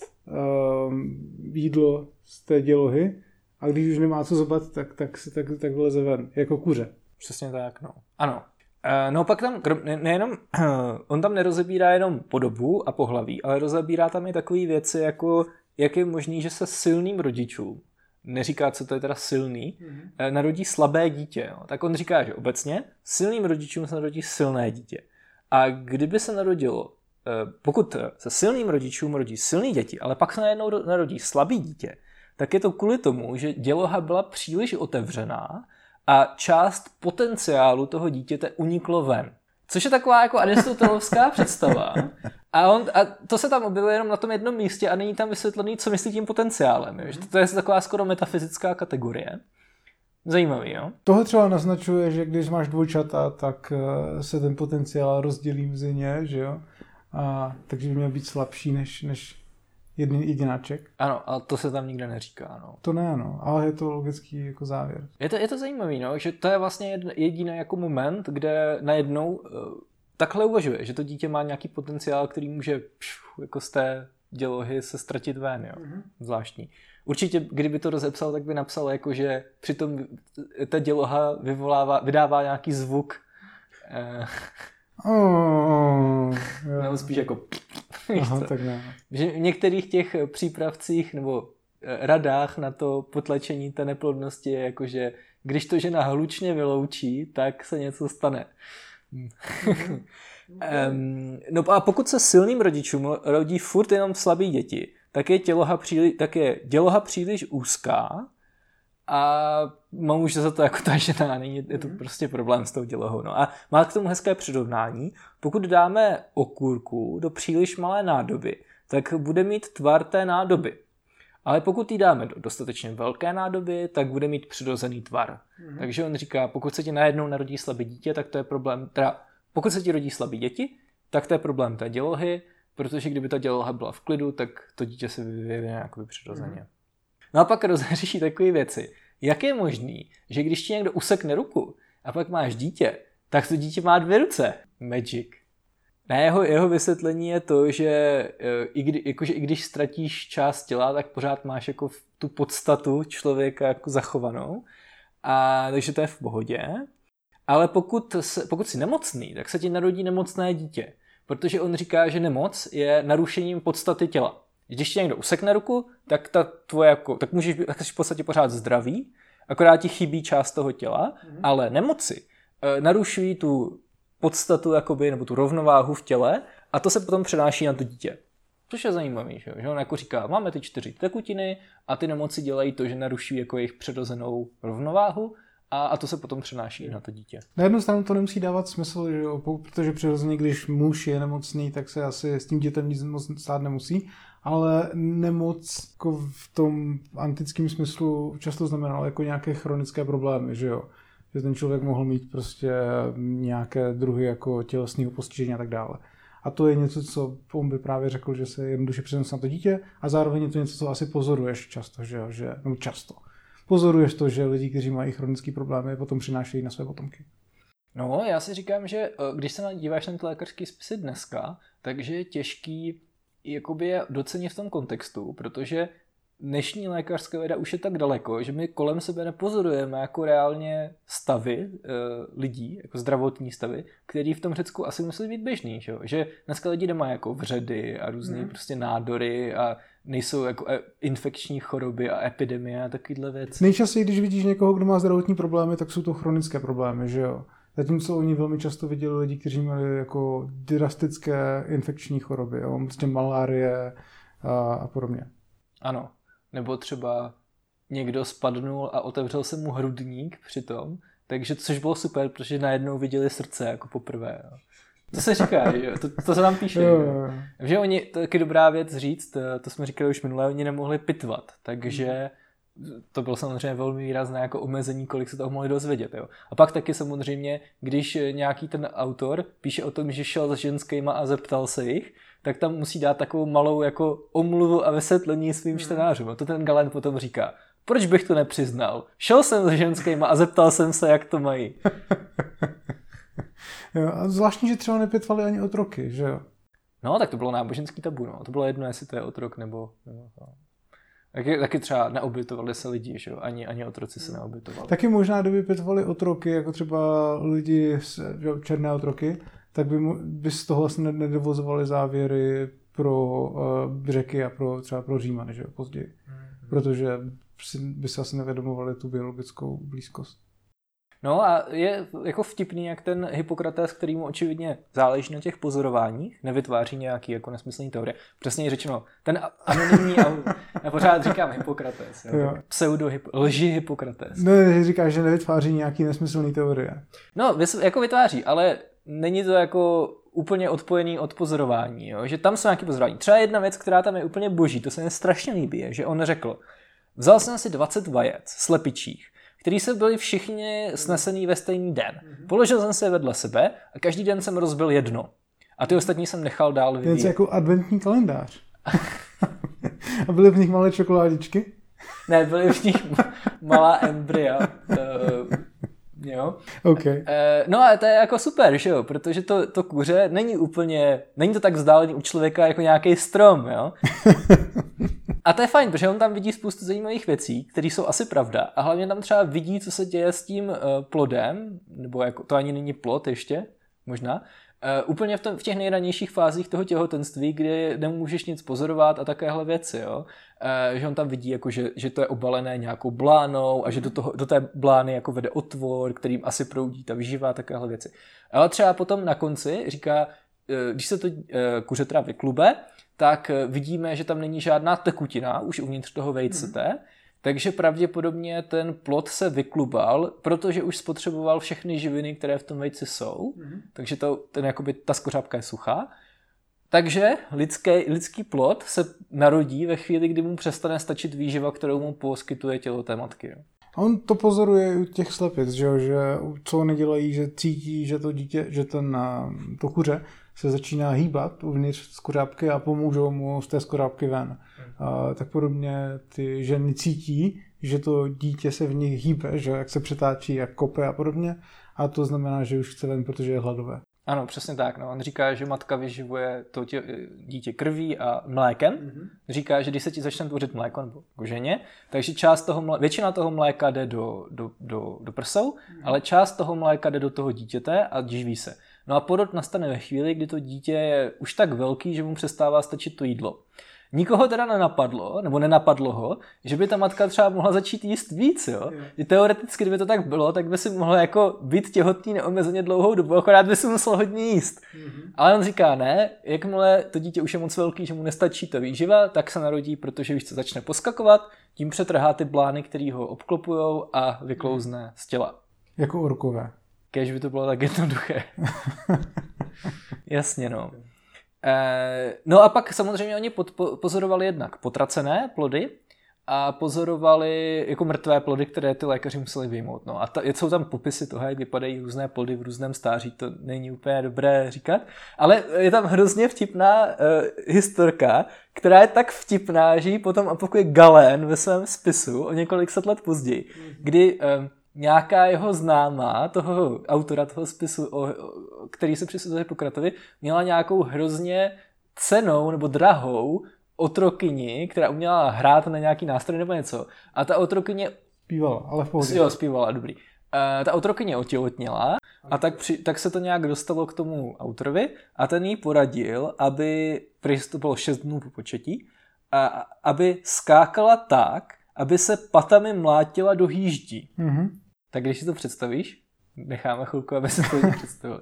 um, jídlo z té dělohy a když už nemá co zobat, tak, tak, tak, tak, tak vyleze ven, jako kuře. Přesně tak, no. Ano. No pak tam nejenom, on tam nerozebírá jenom podobu a pohlaví, ale rozebírá tam i takové věci, jako jak je možný, že se silným rodičům, neříká, co to je teda silný, mm-hmm. narodí slabé dítě. Jo. Tak on říká, že obecně silným rodičům se narodí silné dítě. A kdyby se narodilo, pokud se silným rodičům rodí silný děti, ale pak se najednou narodí slabý dítě, tak je to kvůli tomu, že děloha byla příliš otevřená a část potenciálu toho dítěte uniklo ven. Což je taková jako aristotelovská představa. A, on, a to se tam objevuje jenom na tom jednom místě a není tam vysvětlený, co myslí tím potenciálem. Je? To je taková skoro metafyzická kategorie. Zajímavý, jo? Tohle třeba naznačuje, že když máš dvojčata, tak se ten potenciál rozdělí mezi ně, že jo? A, takže by měl být slabší než, než Jedin, jedináček. Ano, ale to se tam nikde neříká, no. To ne, no, ale je to logický jako závěr. Je to, je to zajímavý, no, že to je vlastně jediný jako moment, kde najednou uh, takhle uvažuje, že to dítě má nějaký potenciál, který může pšu, jako z té dělohy se ztratit ven, jo. Mm-hmm. Zvláštní. Určitě, kdyby to rozepsal, tak by napsal, jako, že přitom ta děloha vyvolává, vydává nějaký zvuk. Uh, oh, nebo spíš jako... Aha, tak ne. Že v některých těch přípravcích nebo radách na to potlačení té neplodnosti je jako, že když to žena hlučně vyloučí, tak se něco stane. um, no a pokud se silným rodičům rodí furt jenom slabý děti, tak je, těloha příliš, tak je děloha příliš úzká a může za to jako ta žena, není, je to prostě problém s tou dělohou. No a má k tomu hezké přirovnání. Pokud dáme okurku do příliš malé nádoby, tak bude mít tvar té nádoby. Ale pokud ji dáme do dostatečně velké nádoby, tak bude mít přirozený tvar. Mm. Takže on říká, pokud se ti najednou narodí slabé dítě, tak to je problém, teda pokud se ti rodí slabé děti, tak to je problém té dělohy, protože kdyby ta děloha byla v klidu, tak to dítě se vyvíjí jakoby přirozeně. Mm. No a pak rozřeší takové věci. Jak je možný, že když ti někdo usekne ruku a pak máš dítě, tak to dítě má dvě ruce? Magic. Na jeho, jeho vysvětlení je to, že i, kdy, jakože i když ztratíš část těla, tak pořád máš jako tu podstatu člověka jako zachovanou. A takže to je v pohodě. Ale pokud, se, pokud jsi nemocný, tak se ti narodí nemocné dítě. Protože on říká, že nemoc je narušením podstaty těla. Když ti někdo usekne ruku, tak ta tvoje jako, tak můžeš být v podstatě pořád zdravý, akorát ti chybí část toho těla, mm. ale nemoci e, narušují tu podstatu jakoby, nebo tu rovnováhu v těle a to se potom přenáší na to dítě. Což je zajímavý, že, že on jako říká, máme ty čtyři tekutiny a ty nemoci dělají to, že naruší jako jejich přirozenou rovnováhu a, a to se potom přenáší na to dítě. Na jednu stranu to nemusí dávat smysl, že jo, protože přirozeně, když muž je nemocný, tak se asi s tím dětem nic moc stát nemusí, ale nemoc jako v tom antickém smyslu často znamenalo jako nějaké chronické problémy, že jo. Že ten člověk mohl mít prostě nějaké druhy jako tělesného postižení a tak dále. A to je něco, co on by právě řekl, že se jednoduše přenese na to dítě a zároveň je to něco, co asi pozoruješ často, že jo, že, no často. Pozoruješ to, že lidi, kteří mají chronické problémy, potom přinášejí na své potomky. No, já si říkám, že když se díváš na ty lékařské spisy dneska, takže je těžký jakoby je docenit v tom kontextu, protože dnešní lékařská věda už je tak daleko, že my kolem sebe nepozorujeme jako reálně stavy e, lidí, jako zdravotní stavy, který v tom Řecku asi musí být běžný, že, že dneska lidi nemají jako vředy a různé mm. prostě nádory a nejsou jako infekční choroby a epidemie a takovýhle věci. Nejčastěji, když vidíš někoho, kdo má zdravotní problémy, tak jsou to chronické problémy, že jo? Zatímco oni velmi často viděli lidi, kteří měli jako drastické infekční choroby, jo? Prostě malárie a, a podobně. Ano. Nebo třeba někdo spadnul a otevřel se mu hrudník přitom, takže což bylo super, protože najednou viděli srdce jako poprvé. Jo. To se říká, že jo? To, to se tam píše. Jo, jo. Že oni, to je taky dobrá věc říct, to jsme říkali už minule, oni nemohli pitvat, takže to bylo samozřejmě velmi výrazné jako omezení, kolik se toho mohli dozvědět. Jo. A pak taky samozřejmě, když nějaký ten autor píše o tom, že šel za ženskýma a zeptal se jich, tak tam musí dát takovou malou jako omluvu a vysvětlení svým čtenářům. A to ten Galen potom říká, proč bych to nepřiznal? Šel jsem za ženskýma a zeptal jsem se, jak to mají. Jo, a zvláštní, že třeba nepětvali ani otroky, že jo? No, tak to bylo náboženský tabu, no. To bylo jedno, jestli to je otrok nebo... nebo no. Taky, taky třeba neobytovali se lidi, že jo? Ani, ani otroci se neobytovali. Taky možná, kdyby pětvali otroky, jako třeba lidi, černé otroky, tak by, by z toho vlastně nedovozovali závěry pro uh, Řeky a pro, třeba pro Římany, že jo, později. Mm-hmm. Protože si, by se asi nevědomovali tu biologickou blízkost. No a je jako vtipný, jak ten Hippokrates, kterýmu očividně záleží na těch pozorováních, nevytváří nějaký jako nesmyslný teorie. Přesně řečeno, ten anonymní, já pořád říkám Hippokrates, jo, jo. pseudo lži Hippokrates. No, říkáš, že nevytváří nějaký nesmyslný teorie. No, jako vytváří, ale není to jako úplně odpojený od pozorování, jo? Že tam jsou nějaké pozorování. Třeba jedna věc, která tam je úplně boží, to se mi strašně líbí, je, že on řekl, vzal jsem si dvacet vajec slepičích, který se byli všichni snesený ve stejný den. Položil jsem se vedle sebe a každý den jsem rozbil jedno. A ty ostatní jsem nechal dál vyvíjet. To je jako adventní kalendář. A byly v nich malé čokoládičky? Ne, byly v nich malá embrya. Uh, jo. Okay. Uh, no a to je jako super, že jo, protože to, to kuře není úplně, není to tak vzdálený u člověka jako nějaký strom, jo. A to je fajn, protože on tam vidí spoustu zajímavých věcí, které jsou asi pravda. A hlavně tam třeba vidí, co se děje s tím uh, plodem, nebo jako, to ani není plod ještě, možná. Uh, úplně v, tom, v těch nejranějších fázích toho těhotenství, kdy nemůžeš nic pozorovat a takovéhle věci, jo. Uh, že on tam vidí, jako, že, že to je obalené nějakou blánou a že do, toho, do té blány jako vede otvor, kterým asi proudí ta výživa a takovéhle věci. Ale třeba potom na konci říká, uh, když se to uh, kuře teda vyklube, tak vidíme, že tam není žádná tekutina už uvnitř toho vejcete, mm. takže pravděpodobně ten plod se vyklubal, protože už spotřeboval všechny živiny, které v tom vejci jsou, mm. takže to, ten, jakoby, ta skořápka je suchá. Takže lidský, lidský plod se narodí ve chvíli, kdy mu přestane stačit výživa, kterou mu poskytuje tělo té matky. A on to pozoruje u těch slepic, že, že co oni dělají, že cítí, že to dítě, že ten, to kuře se začíná hýbat uvnitř skořápky a pomůžou mu z té skořápky ven. A tak podobně ty ženy cítí, že to dítě se v nich hýbe, že jak se přetáčí, jak kope a podobně. A to znamená, že už chce ven, protože je hladové. Ano, přesně tak. No. On říká, že matka vyživuje to tě, dítě krví a mlékem. Mm-hmm. Říká, že když se ti začne tvořit mléko nebo koženě, takže část toho mléka, většina toho mléka jde do, do, do, do prsou, mm-hmm. ale část toho mléka jde do toho dítěte a živí se. No a porod nastane ve chvíli, kdy to dítě je už tak velký, že mu přestává stačit to jídlo. Nikoho teda nenapadlo, nebo nenapadlo ho, že by ta matka třeba mohla začít jíst víc, jo? Yeah. Teoreticky, kdyby to tak bylo, tak by si mohla jako být těhotný neomezeně dlouhou dobu, akorát by si musel hodně jíst. Mm-hmm. Ale on říká ne, jakmile to dítě už je moc velký, že mu nestačí ta výživa, tak se narodí, protože už se začne poskakovat, tím přetrhá ty blány, který ho obklopujou a vyklouzne z těla. Jako orkové. Kéž by to bylo tak jednoduché. Jasně, no. Eh, no a pak samozřejmě oni pod, po, pozorovali jednak potracené plody a pozorovali jako mrtvé plody, které ty lékaři museli vyjmout. No a ta, jsou tam popisy toho, jak vypadají různé plody v různém stáří, to není úplně dobré říkat, ale je tam hrozně vtipná uh, historka, která je tak vtipná, že ji potom opakuje Galén ve svém spisu o několik set let později, kdy uh, nějaká jeho známá, toho autora toho spisu, o, o, který se přisuzuje Hippokratovi, měla nějakou hrozně cennou nebo drahou otrokyni, která uměla hrát na nějaký nástroj nebo něco. A ta otrokyně... Zpívala, ale v pohodě. Jo, zpívala, dobrý. Uh, ta otrokyně otěhotněla a tak, při, tak se to nějak dostalo k tomu autorovi a ten jí poradil, aby, protože to bylo šest dnů po početí, a, aby skákala tak, aby se patami mlátila do hýždí. Mm-hmm. Tak když si to představíš, necháme chvilku, aby se to lidi představili.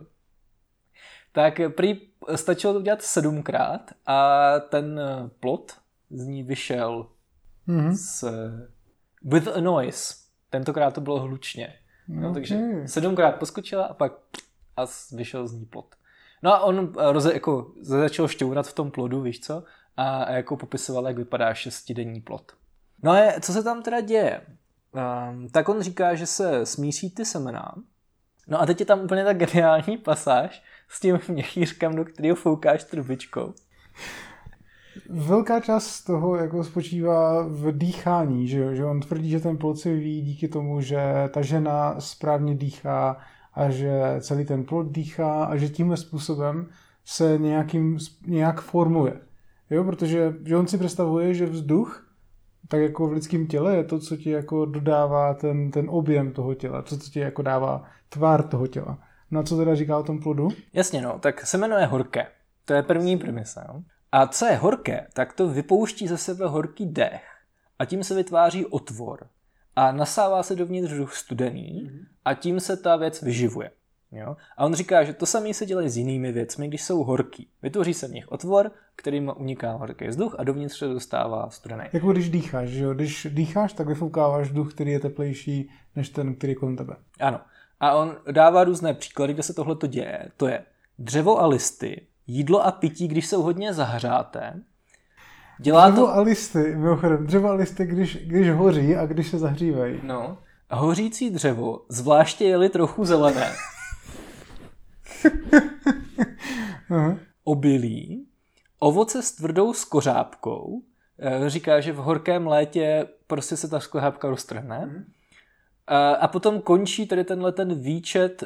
Tak prý stačilo to udělat sedmkrát a ten plod z ní vyšel mm-hmm. s with a noise. Tentokrát to bylo hlučně. No, okay. Takže sedmkrát poskočila a pak a vyšel z ní plod. No a on roze, jako, začal šťourat v tom plodu, víš co? A, a jako popisoval, jak vypadá šestidenní plod. No a co se tam teda děje? Um, tak on říká, že se smísí ty semena. No a teď je tam úplně ta geniální pasáž s tím měchýřkem, do kterého foukáš trubičkou. Velká část z toho jako spočívá v dýchání, že, že on tvrdí, že ten plod se vyvíjí díky tomu, že ta žena správně dýchá a že celý ten plod dýchá a že tímhle způsobem se nějakým, nějak formuje. Jo, protože že on si představuje, že vzduch tak jako v lidském těle je to, co ti jako dodává ten, ten objem toho těla, to, co ti jako dává tvár toho těla. No a co teda říká o tom plodu? Jasně, no, tak semeno je horké. To je první premisa. No? A co je horké, tak to vypouští ze sebe horký dech a tím se vytváří otvor a nasává se dovnitř vzduch studený a tím se ta věc vyživuje. Jo? A on říká, že to samé se dělá s jinými věcmi, když jsou horký. Vytvoří se v nich otvor, kterým uniká horký vzduch a dovnitř se dostává studený. Jako když dýcháš, že jo? Když dýcháš, tak vyfoukáváš vzduch, který je teplejší než ten, který je kolem tebe. Ano. A on dává různé příklady, kde se tohleto děje. To je dřevo a listy, jídlo a pití, když jsou hodně zahřáté. Dělá dřevo to... a listy, mimochodem, dřevo a listy, když, když hoří a když se zahřívají. No. A hořící dřevo, zvláště je-li trochu zelené. uh-huh. Obilí, ovoce s tvrdou skořápkou, říká, že v horkém létě prostě se ta sklehápka roztrhne. Mm. A, a potom končí tady tenhle ten výčet uh,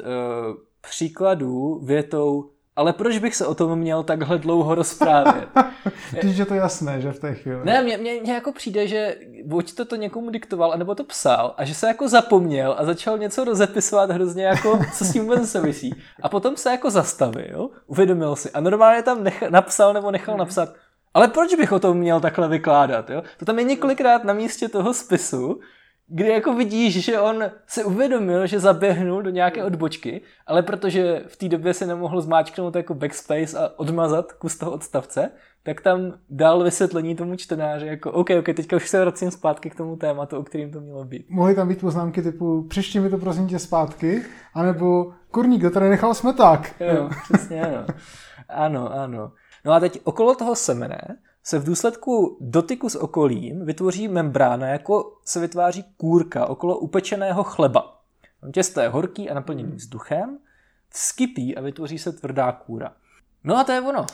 příkladů větou, ale proč bych se o tom měl takhle dlouho rozprávět? Když je to jasné, že v té chvíli. Ne, mně, mně, mně jako přijde, že buď to to někomu diktoval, anebo to psal a že se jako zapomněl a začal něco rozepisovat hrozně jako, co s tím vůbec souvisí. A potom se jako zastavil, uvědomil si a normálně tam nech, napsal nebo nechal napsat, ale proč bych o tom měl takhle vykládat? Jo? To tam je několikrát na místě toho spisu, kdy jako vidíš, že on si uvědomil, že zaběhnul do nějaké odbočky, ale protože v té době se nemohl zmáčknout jako backspace a odmazat kus toho odstavce, tak tam dal vysvětlení tomu čtenáři jako OK, OK, teďka už se vracím zpátky k tomu tématu, o kterým to mělo být. Mohly tam být poznámky typu přišti mi to prosím tě zpátky, anebo kurník, kdo tady nechal smeták. Jo, přesně ano. Ano, ano. No a teď okolo toho semene se v důsledku dotyku s okolím vytvoří membrána, jako se vytváří kůrka okolo upečeného chleba. Těsto je horký a naplněný vzduchem, vskypí a vytvoří se tvrdá kůra. No a to je ono.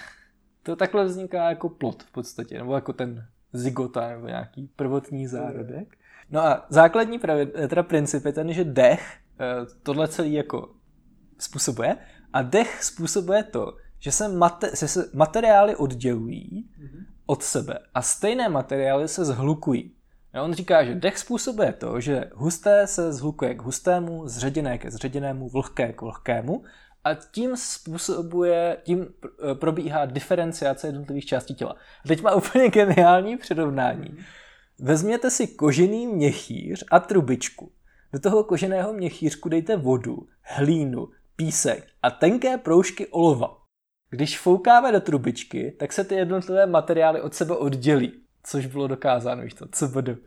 To takhle vzniká jako plod v podstatě, nebo jako ten zygota, nebo nějaký prvotní zárodek. No a základní pravi, teda princip je ten, že dech tohle celý jako způsobuje a dech způsobuje to, že se, mate, se materiály oddělují mm-hmm. od sebe a stejné materiály se zhlukují. A on říká, že dech způsobuje to, že husté se zhlukuje k hustému, zředěné ke zředěnému, vlhké k vlhkému a tím způsobuje, tím probíhá diferenciace jednotlivých částí těla. A teď má úplně geniální přirovnání. Mm-hmm. Vezměte si kožený měchýř a trubičku. Do toho koženého měchýřku dejte vodu, hlínu, písek a tenké proužky olova. Když foukáme do trubičky, tak se ty jednotlivé materiály od sebe oddělí, což bylo dokázáno, víš to, co bude.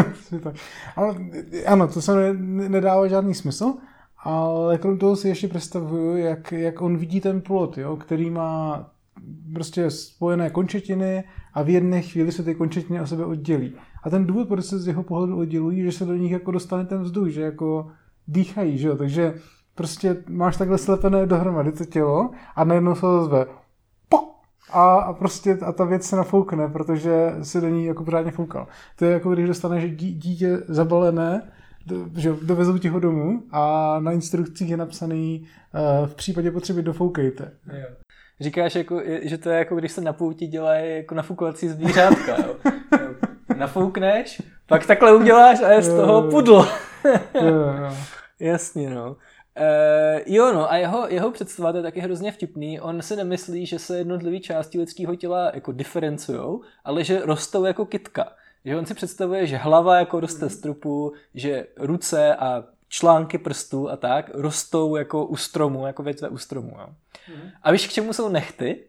Ale ano, to se ne, nedává žádný smysl, ale krom toho si ještě představuju, jak, jak on vidí ten plod, jo, který má prostě spojené končetiny a v jedné chvíli se ty končetiny od sebe oddělí. A ten důvod, proč se z jeho pohledu oddělují, že se do nich jako dostane ten vzduch, že jako dýchají, že jo, takže prostě máš takhle slepené dohromady to tělo a najednou se to zve a, a prostě a ta věc se nafoukne, protože se do ní jako pořádně foukal. To je jako když dostaneš dí, dítě zabalené, do, že dovezou ti ho domů a na instrukcích je napsaný uh, v případě potřeby dofoukejte. Jo. Říkáš, jako, že to je jako když se na pouti dělají jako nafoukovací zvířátka. Jo. Nafoukneš, pak takhle uděláš a je z toho pudlo. jo, jo. Jasně, no. Uh, jo, no, a jeho, jeho představa to je taky hrozně vtipný. On si nemyslí, že se jednotlivé části lidského těla jako diferencujou, ale že rostou jako kytka. Že on si představuje, že hlava jako roste z trupu, že ruce a články prstů a tak rostou jako u stromu, jako větve u stromu. Jo. Mm. A víš, k čemu jsou nehty?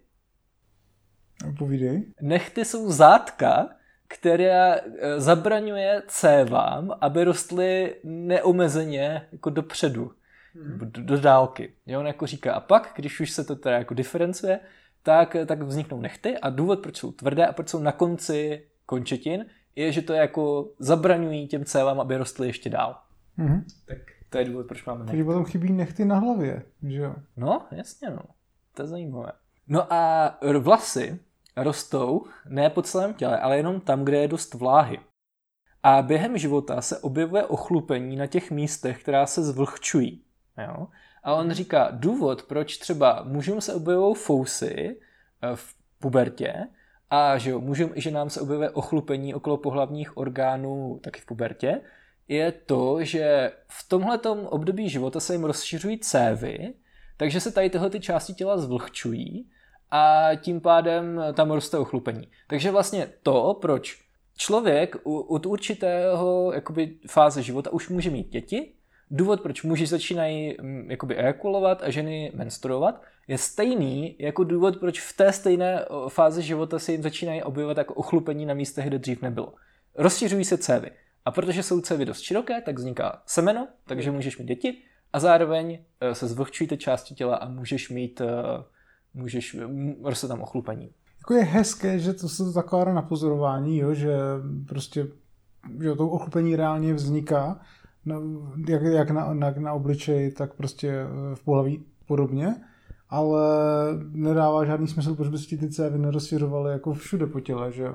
Povídej. Nehty jsou zátka, která zabraňuje cévám, aby rostly neomezeně jako dopředu. Do, do dálky. Jo, on jako říká, a pak, když už se to teda jako diferencuje, tak, tak vzniknou nehty a důvod, proč jsou tvrdé a proč jsou na konci končetin, je, že to je jako zabraňují těm cévám, aby rostly ještě dál. Mm-hmm. Tak to je důvod, proč máme nehty. Takže potom chybí nehty na hlavě, že jo? No, jasně, no. To je zajímavé. No a vlasy rostou ne po celém těle, ale jenom tam, kde je dost vláhy. A během života se objevuje ochlupení na těch místech, která se zvlhčují. Jo? A on říká, důvod, proč třeba mužům se objevují fousy v pubertě a že jo, mužům i ženám se objevuje ochlupení okolo pohlavních orgánů taky v pubertě, je to, že v tomhletom období života se jim rozšiřují cévy, takže se tady tyhle ty části těla zvlhčují a tím pádem tam roste ochlupení. Takže vlastně to, proč člověk od určitého jakoby, fáze života už může mít děti, důvod, proč muži začínají jakoby ejakulovat a ženy menstruovat, je stejný jako důvod, proč v té stejné fázi života se jim začínají objevovat jako ochlupení na místech, kde dřív nebylo. Rozšiřují se cévy. A protože jsou cévy dost široké, tak vzniká semeno, takže můžeš mít děti a zároveň se zvlhčují ty části těla a můžeš mít, můžeš, roste tam ochlupení. Jako je hezké, že to se to zakládá na pozorování, jo, že prostě že to ochlupení reálně vzniká, na, jak, jak na, na, na obličeji, tak prostě v pohlaví podobně, ale nedává žádný smysl, proč by si ty cévy nerozšiřovaly jako všude po těle, že jo.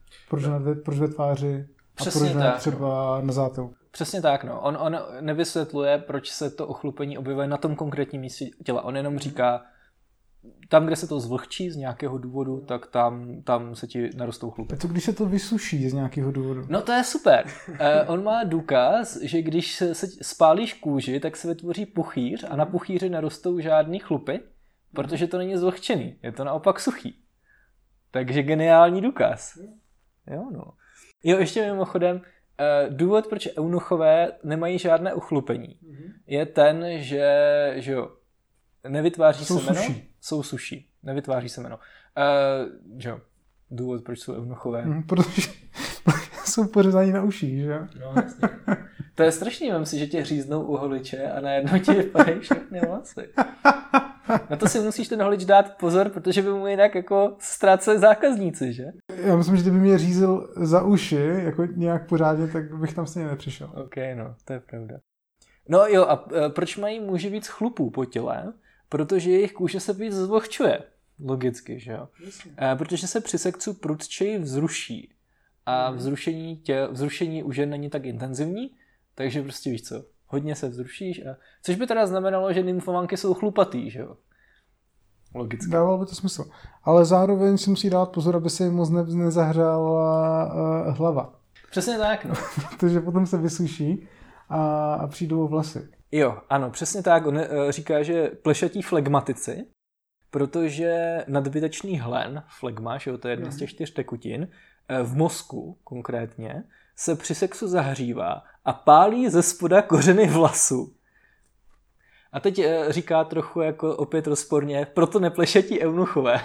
Proč, na, proč ve tváři a Přesně proč ne tak, třeba na zátou. Přesně tak, no. On, on nevysvětluje, proč se to ochlupení objevuje na tom konkrétním místě těla. On jenom říká, tam, kde se to zvlhčí z nějakého důvodu, tak tam, tam se ti narostou chlupy. A co když se to vysuší z nějakého důvodu? No to je super. Eh, on má důkaz, že když se, se spálíš kůži, tak se vytvoří puchýř a na puchýři nerostou žádný chlupy, protože to není zvlhčený. Je to naopak suchý. Takže geniální důkaz. Jo, no. Jo, ještě mimochodem, eh, důvod, proč eunuchové nemají žádné ochlupení, je ten, že, že jo, nevytváří jsou semeno. Suší. Jsou suší. Nevytváří semeno. Uh, že jo. Důvod, proč jsou eunuchové. Hmm, protože jsou pořezaní na uších, že jo? No, jasně. To je strašný, mám si, že tě říznou u holiče a najednou ti vypadají všechny vlasy. Na to si musíš ten holič dát pozor, protože by mu jinak jako ztráceli zákazníci, že? Já myslím, že kdyby mě řízl za uši, jako nějak pořádně, tak bych tam stejně nepřišel. Ok, no, to je pravda. No jo, a proč mají muži víc chlupů po těle? Protože jejich kůže se víc zvlhčuje. Logicky, že jo? E, protože se při sekcu prudčeji vzruší. A vzrušení, tě, vzrušení u žen není tak intenzivní, takže prostě víš co, hodně se vzrušíš. A... Což by teda znamenalo, že nymfomanky jsou chlupatý, že jo? Logicky. Dávalo by to smysl. Ale zároveň si musí dát pozor, aby se jim moc ne- nezahřála uh, hlava. Přesně tak, no. Protože potom se vysuší a, a přijdou o vlasy. Jo, ano, přesně tak. On uh, říká, že plešatí flegmatici, protože nadbytečný hlen, flegma, že jo, to je jedna z těch čtyř tekutin, v mozku konkrétně, se při sexu zahřívá a pálí ze spoda kořeny vlasu. A teď říká trochu jako opět rozporně, proto neplešetí eunuchové.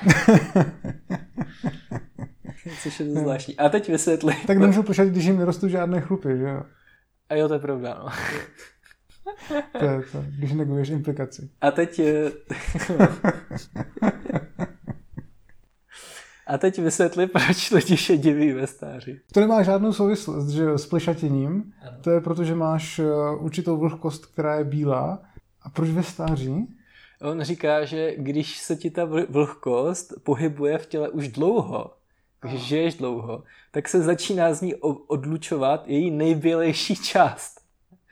Což je to zvláštní. A teď vysvětli. Tak nemůžu plešet, když jim nerostou žádné chlupy, že jo? A jo, to je pravda, no. To je to, když neguješ implikaci. A teď... A teď vysvětli, proč lidi šediví ve stáří. To nemá žádnou souvislost, že jo, s plešatěním. Ano. To je proto, že máš určitou vlhkost, která je bílá. A proč ve stáří? On říká, že když se ti ta vlhkost pohybuje v těle už dlouho, když žiješ dlouho, tak se začíná z ní odlučovat její nejbělejší část.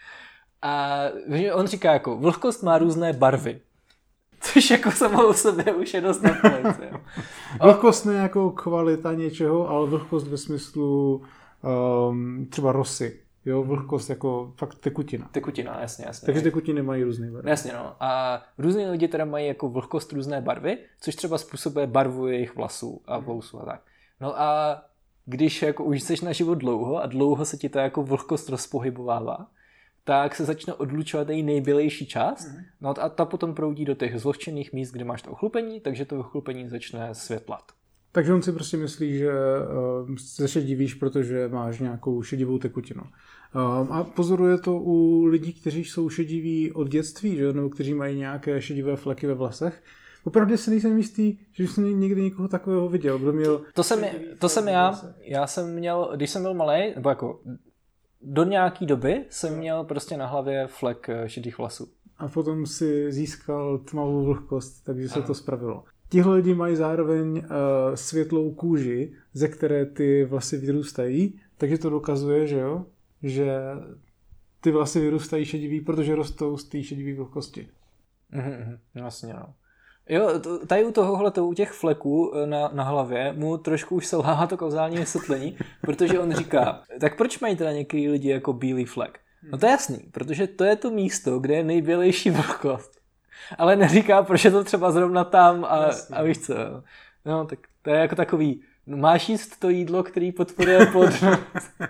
A on říká jako, vlhkost má různé barvy. Což jako samo o sobě už je dost nakonec. Vlhkost ne jako kvalita něčeho, ale vlhkost ve smyslu um, třeba rosy. Jo, vlhkost jako fakt tekutina. Tekutina, jasně, jasně. Takže tekutiny mají různé barvy. Jasně, no. A různí lidi teda mají jako vlhkost různé barvy, což třeba způsobuje barvu jejich vlasů a vousů a tak. No a když jako už jsi na život dlouho a dlouho se ti ta jako vlhkost rozpohybovává, tak se začne odlučovat její nejbělejší část, mm. no a ta potom proudí do těch zvlhčených míst, kde máš to ochlupení, takže to ochlupení začne světlat. Takže on si prostě myslí, že uh, se šedivíš, protože máš nějakou šedivou tekutinu. Uh, a pozoruje to u lidí, kteří jsou šediví od dětství, že? Nebo kteří mají nějaké šedivé fleky ve vlasech. Opravdu si nejsem jistý, že jsem někdy někoho takového viděl. Kdo měl to jsem, to jsem já, já jsem měl, když jsem byl malej, nebo jako do nějaký doby jsem měl prostě na hlavě flek šedých vlasů. A potom si získal tmavou vlhkost, takže se ano. to spravilo. Tihle lidi mají zároveň uh, světlou kůži, ze které ty vlasy vyrůstají, takže to dokazuje, že jo, že ty vlasy vyrůstají šedivý, protože rostou z té šedivé vlhkosti. Mm-hmm, vlastně, no. Jo, tady u tohohle, u těch fleků na, na hlavě mu trošku už selhává to kauzální vysvětlení, protože on říká, tak proč mají teda některý lidi jako bílý flek? No to je jasný, protože to je to místo, kde je nejbělejší vlhkost. Ale neříká, proč je to třeba zrovna tam a, a víš co. No, tak to je jako takový, no, máš jíst to jídlo, který podporuje plodnost.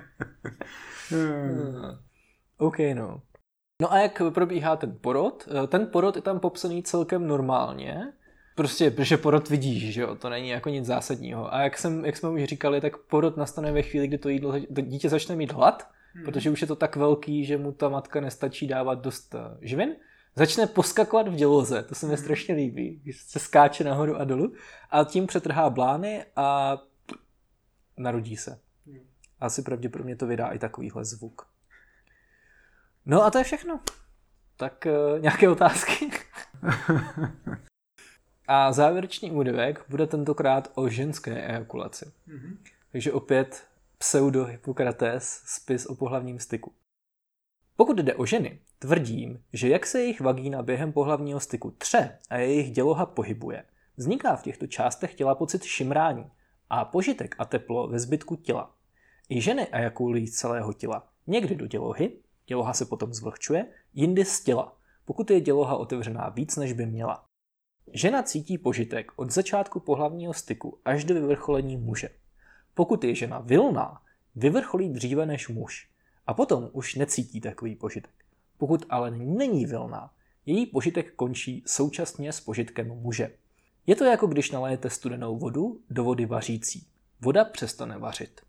hmm. OK, no. No a jak probíhá ten porod? Ten porod je tam popsaný celkem normálně. Prostě, protože porod vidíš, že jo, to není jako nic zásadního. A jak, jsem, jak jsme už říkali, tak porod nastane ve chvíli, kdy to jídlo, to dítě začne mít hlad, hmm. protože už je to tak velký, že mu ta matka nestačí dávat dost živin. Začne poskakovat v děloze, to se mi strašně líbí, když se skáče nahoru a dolů a tím přetrhá blány a narodí se. Asi pravděpodobně to vydá i takovýhle zvuk. No a to je všechno. Tak uh, nějaké otázky? A závěrečný úryvek bude tentokrát o ženské ejakulaci. Mm-hmm. Takže opět pseudo-Hippokrates, spis o pohlavním styku. Pokud jde o ženy, tvrdím, že jak se jejich vagína během pohlavního styku tře a jejich děloha pohybuje, vzniká v těchto částech těla pocit šimrání a požitek a teplo ve zbytku těla. I ženy ejakulují z celého těla, někdy do dělohy, děloha se potom zvlhčuje, jindy z těla, pokud je děloha otevřená víc, než by měla. Žena cítí požitek od začátku pohlavního styku až do vyvrcholení muže. Pokud je žena vilná, vyvrcholí dříve než muž a potom už necítí takový požitek. Pokud ale není vilná, její požitek končí současně s požitkem muže. Je to jako když nalijete studenou vodu do vody vařící. Voda přestane vařit.